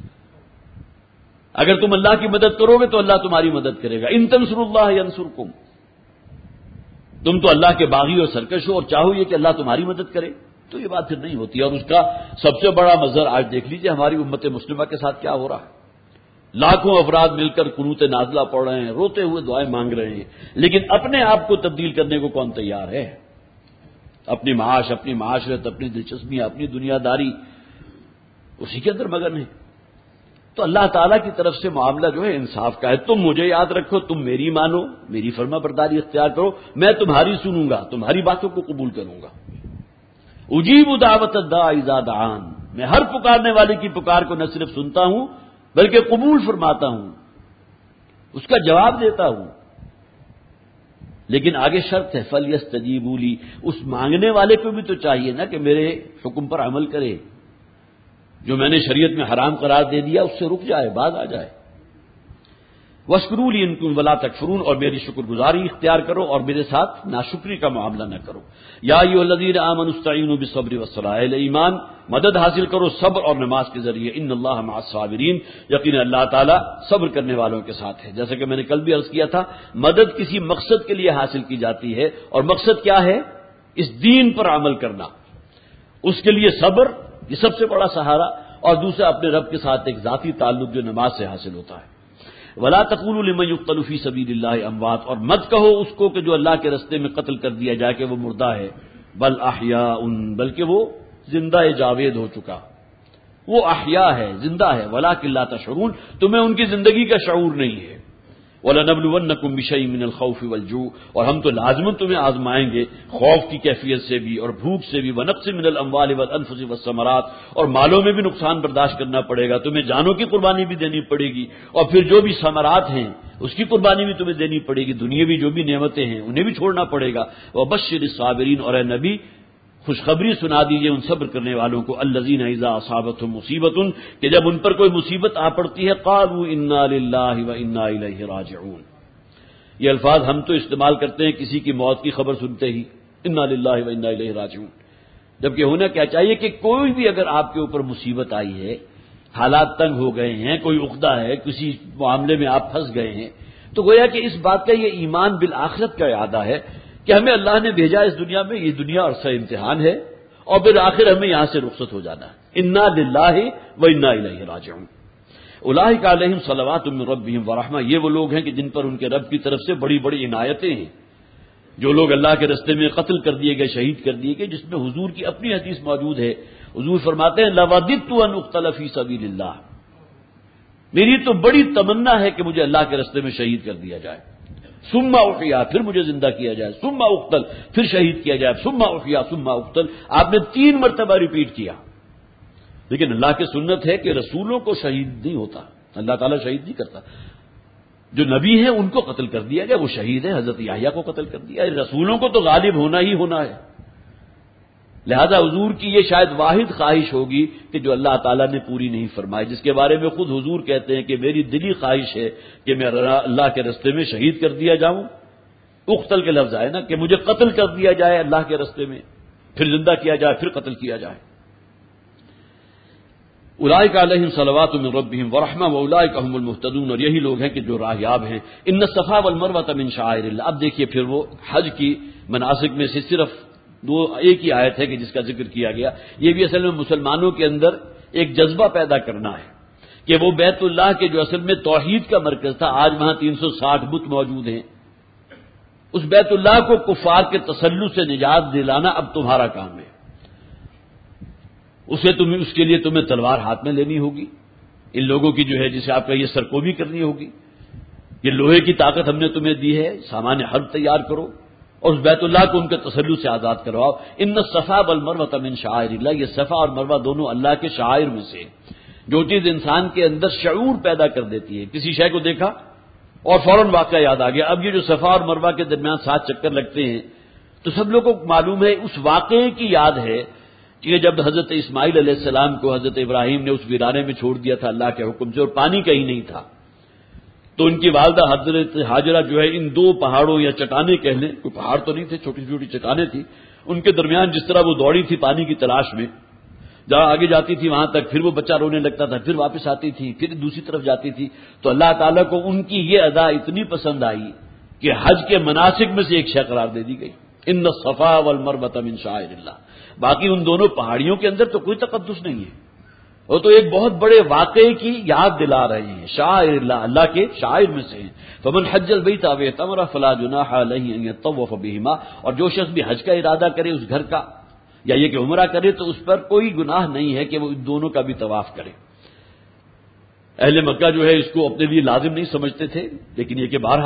اگر تم اللہ کی مدد کرو گے تو اللہ تمہاری مدد کرے گا. ان تنصروا اللہ ینصرکم، تم تو اللہ کے باغی اور سرکش ہو اور چاہو یہ کہ اللہ تمہاری مدد کرے تو یہ بات پھر نہیں ہوتی. اور اس کا سب سے بڑا مظہر آج دیکھ لیجئے ہماری امت مسلمہ کے ساتھ کیا ہو رہا ہے. لاکھوں افراد مل کر قنوت نازلہ پڑھ رہے ہیں، روتے ہوئے دعائیں مانگ رہے ہیں، لیکن اپنے آپ کو تبدیل کرنے کو کون تیار ہے؟ اپنی معاش، اپنی معاشرت، اپنی دلچسپیاں، اپنی دنیا داری اسی کے اندر مگن ہے. تو اللہ تعالیٰ کی طرف سے معاملہ جو ہے انصاف کا ہے. تم مجھے یاد رکھو، تم میری مانو، میری فرما برداری اختیار کرو، میں تمہاری سنوں گا، تمہاری باتوں کو قبول کروں گا. اجیب دعوت الداعی اذا دعان، میں ہر پکارنے والے کی پکار کو نہ صرف سنتا ہوں بلکہ قبول فرماتا ہوں، اس کا جواب دیتا ہوں۔ لیکن آگے شرط ہے فَلْيَسْتَجِيبُوا لِي، اس مانگنے والے کو بھی تو چاہیے نا کہ میرے حکم پر عمل کرے، جو میں نے شریعت میں حرام قرار دے دیا اس سے رک جائے، باز آ جائے۔ وَاشْكُرُوا لِي إِن كُنتُمْ وَلَا تَكْفُرُونَ، اور میری شکر گزاری اختیار کرو اور میرے ساتھ ناشکری کا معاملہ نہ کرو۔ یا ایھا الذین آمنوا استعینوا بالصبر والصلاۃ، اہل ایمان مدد حاصل کرو صبر اور نماز کے ذریعے، ان اللہ مع الصابرین، یقینا اللہ تعالیٰ صبر کرنے والوں کے ساتھ ہے۔ جیسا کہ میں نے کل بھی عرض کیا تھا، مدد کسی مقصد کے لیے حاصل کی جاتی ہے، اور مقصد کیا ہے؟ اس دین پر عمل کرنا، اس کے لیے صبر یہ سب سے بڑا سہارا، اور دوسرا اپنے رب کے ساتھ ایک ذاتی تعلق جو نماز سے حاصل ہوتا ہے۔ وَلَا تَقُولُوا لِمَن يُقْتَلُ فِي سَبِيلِ اللَّهِ أَمْوَاتٌ، اور مت کہو اس کو کہ جو اللہ کے راستے میں قتل کر دیا جائے کہ وہ مردہ ہے، بل احیاء، بلکہ وہ زندہ جاوید ہو چکا، وہ احیاء ہے، زندہ ہے، وَلَٰكِن لَّا تَشْعُرُونَ، تمہیں ان کی زندگی کا شعور نہیں ہے۔ وَلَنَبْلُوَنَّكُم بِشَيْءٍ مِّنَ الْخَوْفِ وَالْجُوعِ، اور ہم تو لازماً تمہیں آزمائیں گے خوف کی کیفیت سے بھی اور بھوک سے بھی، وَنَقْصٍ مِّنَ الْأَمْوَالِ وَالْأَنفُسِ وَالثَّمَرَاتِ، اور مالوں میں بھی نقصان برداشت کرنا پڑے گا، تمہیں جانوں کی قربانی بھی دینی پڑے گی، اور پھر جو بھی ثمرات ہیں اس کی قربانی بھی تمہیں دینی پڑے گی، دنیاوی جو بھی نعمتیں ہیں انہیں بھی چھوڑنا پڑے گا۔ وَبَشِّرِ الصَّابِرِينَ، اور اے نبی خوشخبری سنا دیجئے ان صبر کرنے والوں کو، الذین اذا اصابتهم مصیبۃ، کہ جب ان پر کوئی مصیبت آ پڑتی ہے، قالوا انا للہ وانا الیہ راجعون، یہ الفاظ ہم تو استعمال کرتے ہیں کسی کی موت کی خبر سنتے ہی، انا للہ وانا الیہ راجعون، جبکہ ہونا کیا چاہیے کہ کوئی بھی اگر آپ کے اوپر مصیبت آئی ہے، حالات تنگ ہو گئے ہیں، کوئی عقدہ ہے، کسی معاملے میں آپ پھنس گئے ہیں، تو گویا کہ اس بات کا یہ ایمان بالآخرت کا اعادہ ہے کہ ہمیں اللہ نے بھیجا اس دنیا میں، یہ دنیا عرصہ امتحان ہے، اور پھر آخر ہمیں یہاں سے رخصت ہو جانا ہے۔ انا للہ وانا الیہ راجعون۔ اولئک علیہم صلوات من ربہم ورحمہ، یہ وہ لوگ ہیں کہ جن پر ان کے رب کی طرف سے بڑی بڑی عنایتیں ہیں۔ جو لوگ اللہ کے راستے میں قتل کر دیے گئے، شہید کر دیے گئے، جس میں حضور کی اپنی حدیث موجود ہے، حضور فرماتے ہیں لَوَدِدتُّ أَنْ أُقْتَلَ فِي سَبِيلِ اللَّهِ، میری تو بڑی تمنا ہے کہ مجھے اللہ کے راستے میں شہید کر دیا جائے، ثم احیا، پھر مجھے زندہ کیا جائے، ثم اقتل، پھر شہید کیا جائے، ثم احیا ثم اقتل، آپ نے 3 مرتبہ ریپیٹ کیا۔ لیکن اللہ کی سنت ہے کہ رسولوں کو شہید نہیں ہوتا، اللہ تعالیٰ شہید نہیں کرتا، جو نبی ہیں ان کو قتل کر دیا گیا، وہ شہید ہے، حضرت یحییٰ کو قتل کر دیا، رسولوں کو تو غالب ہونا ہی ہونا ہے۔ لہذا حضور کی یہ شاید واحد خواہش ہوگی کہ جو اللہ تعالیٰ نے پوری نہیں فرمائی، جس کے بارے میں خود حضور کہتے ہیں کہ میری دلی خواہش ہے کہ میں اللہ کے راستے میں شہید کر دیا جاؤں، اقتل کے لفظ آئے نا کہ مجھے قتل کر دیا جائے اللہ کے راستے میں، پھر زندہ کیا جائے، پھر قتل کیا جائے۔ اولئک علیہم صلوات من ربہم ورحمہ واولئک هم المہتدون، اور یہی لوگ ہیں کہ جو راہیاب ہیں۔ ان الصفا والمروہ من شعائر اللہ، اب دیکھیے پھر وہ حج کی مناسک میں سے صرف ایک ہی آیت ہے کہ جس کا ذکر کیا گیا، یہ بھی اصل میں مسلمانوں کے اندر ایک جذبہ پیدا کرنا ہے کہ وہ بیت اللہ کے جو اصل میں توحید کا مرکز تھا، آج وہاں 360 بت موجود ہیں، اس بیت اللہ کو کفار کے تسلط سے نجات دلانا اب تمہارا کام ہے۔ اس کے لیے تمہیں تلوار ہاتھ میں لینی ہوگی، ان لوگوں کی جو ہے جسے آپ کا یہ سرکوبی کرنی ہوگی، یہ لوہے کی طاقت ہم نے تمہیں دی ہے، سامان حرب تیار کرو اور اس بیت اللہ کو ان کے تسلط سے آزاد کرواؤ۔ ان الصفا والمروہ من شعائر اللہ، یہ صفا اور مروہ دونوں اللہ کے شعائر میں سے، جو چیز انسان کے اندر شعور پیدا کر دیتی ہے، کسی شے کو دیکھا اور فوراً واقعہ یاد آ گیا۔ اب یہ جو صفا اور مروہ کے درمیان 7 چکر لگتے ہیں تو سب لوگوں کو معلوم ہے، اس واقعے کی یاد ہے کہ جب حضرت اسماعیل علیہ السلام کو حضرت ابراہیم نے اس ویرانے میں چھوڑ دیا تھا اللہ کے حکم سے، اور پانی کہیں نہیں تھا، تو ان کی والدہ حضرت ہاجرہ جو ہے ان 2 پہاڑوں یا چٹانیں کہہ لیں، کوئی پہاڑ تو نہیں تھے، چھوٹی چھوٹی چٹانیں تھیں، ان کے درمیان جس طرح وہ دوڑی تھی پانی کی تلاش میں، جہاں آگے جاتی تھی وہاں تک، پھر وہ بچہ رونے لگتا تھا، پھر واپس آتی تھی، پھر دوسری طرف جاتی تھی، تو اللہ تعالیٰ کو ان کی یہ ادا اتنی پسند آئی کہ حج کے مناسک میں سے ایک شے قرار دے دی گئی، ان الصفا والمروہ من شعائر اللہ۔ باقی ان دونوں پہاڑیوں کے اندر تو کوئی تقدس نہیں ہے، وہ تو ایک بہت بڑے واقعے کی یاد دلا رہے ہیں، شعائر اللہ، اللہ کے شعائر میں سے ہیں۔ فمن حج البیت او اعتمر فلا جناح علیہ ان یطوف بہما، اور جو شخص بھی حج کا ارادہ کرے اس گھر کا، یا یہ کہ عمرہ کرے، تو اس پر کوئی گناہ نہیں ہے کہ وہ ان دونوں کا بھی طواف کرے۔ اہل مکہ جو ہے اس کو اپنے لیے لازم نہیں سمجھتے تھے، لیکن یہ کہ بہرحال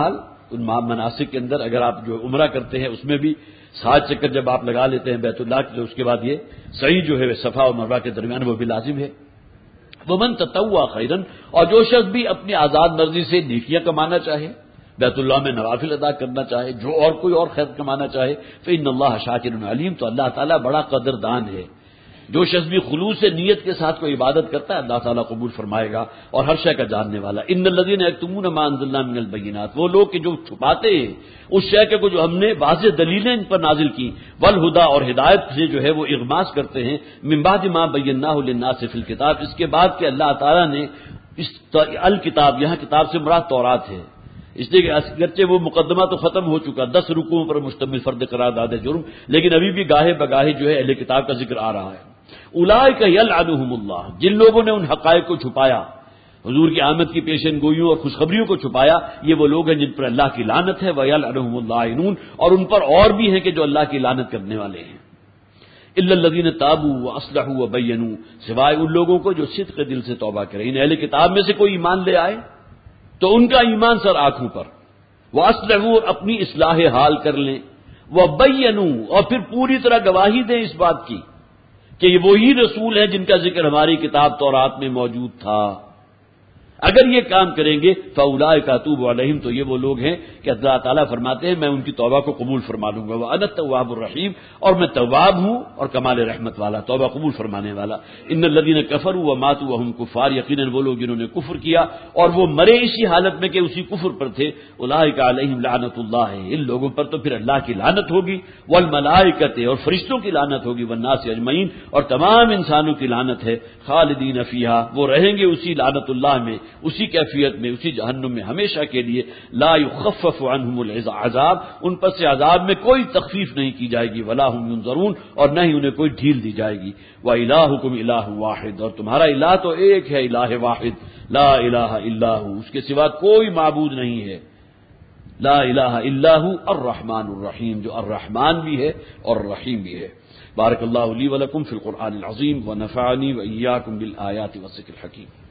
ان مناسک کے اندر اگر آپ جو عمرہ کرتے ہیں اس میں بھی 7 چکر جب آپ لگا لیتے ہیں بیت اللہ کے، تو اس کے بعد یہ سعی جو ہے صفا اور مروہ کے درمیان وہ بھی لازم ہے۔ ومن تطوع خیرا، اور جو شخص بھی اپنی آزاد مرضی سے نیکیاں کمانا چاہے، بیت اللہ میں نوافل ادا کرنا چاہے، جو اور کوئی اور خیر کمانا چاہے، فإن اللہ شاکر علیم، تو اللہ تعالیٰ بڑا قدردان ہے۔ جو شخص بھی خلوص نیت کے ساتھ کوئی عبادت کرتا ہے اللہ تعالیٰ قبول فرمائے گا، اور ہر شے کا جاننے والا۔ ان الذین یکتمون ما انزلنا من البینات، وہ لوگ کہ جو چھپاتے ہیں اس شے کو جو ہم نے واضح دلیلیں ان پر نازل کی، والہدی، اور ہدایت سے جو ہے وہ اغماس کرتے ہیں، من بعد ما بیناہ للناس فی الکتاب، اس کے بعد کہ اللہ تعالیٰ نے اس الکتاب، یہاں کتاب سے مراد تورات ہے، اس لیے کہ اگرچہ وہ مقدمہ تو ختم ہو چکا، 10 رکوعوں پر مشتمل فرد قرار داد جرم، لیکن ابھی بھی گاہے بگاہے جو ہے اہل کتاب کا ذکر آ رہا ہے۔ اولئک یلعنہم اللہ، جن لوگوں نے ان حقائق کو چھپایا، حضور کی آمد کی پیشن گوئیوں اور خوشخبریوں کو چھپایا، یہ وہ لوگ ہیں جن پر اللہ کی لعنت ہے، ویلعنہم اللاعنون، اور ان پر اور بھی ہیں کہ جو اللہ کی لعنت کرنے والے ہیں۔ الا الذین تابوا واصلحوا وبینوا، سوائے ان لوگوں کو جو صدق دل سے توبہ کریں۔ ان اہل کتاب میں سے کوئی ایمان لے آئے تو ان کا ایمان سر آنکھوں پر، واصلحوا، اپنی اصلاح حال کر لیں، وبینوا، اور پھر پوری طرح گواہی دیں اس بات کی کہ یہ وہی رسول ہیں جن کا ذکر ہماری کتاب تورات میں موجود تھا۔ اگر یہ کام کریں گے فاولئک اتوب علیہم، تو یہ وہ لوگ ہیں کہ اللہ تعالیٰ فرماتے ہیں میں ان کی توبہ کو قبول فرما لوں گا، وانا التواب الرحیم، اور میں تواب ہوں اور کمال رحمت والا، توبہ قبول فرمانے والا۔ ان الذین کفروا وماتوا وهم کفار، یقیناً وہ لوگ جنہوں نے کفر کیا اور وہ مرے اسی حالت میں کہ اسی کفر پر تھے، اولئک علیہم لعنت اللہ، ان لوگوں پر تو پھر اللہ کی لعنت ہوگی، والملائکۃ، اور فرشتوں کی لعنت ہوگی، والناس اجمعین، اور تمام انسانوں کی لعنت ہے، خالدین فیہا، وہ رہیں گے اسی لعنت اللہ میں، اسی کیفیت میں، اسی جہنم میں ہمیشہ کے لیے، لا یخفف عنہم العذاب، ان پر سے عذاب میں کوئی تخفیف نہیں کی جائے گی، ولا هم ینظرون، اور نہ ہی انہیں کوئی ڈھیل دی جائے گی۔ وَإِلَٰهُكُمْ إِلَٰهٌ وَاحِدٌ، اور تمہارا الہ تو ایک ہے، الہ واحد، لا الہ الا ہو، اس کے سوا کوئی معبود نہیں ہے، لا الہ الا ہو الرحمن الرحیم، جو الرحمن بھی ہے اور الرحیم بھی ہے۔ بارک اللہ لی ولکم فی القرآن العظیم ونفعنی وإیاکم بالآیات والذکر الحکیم۔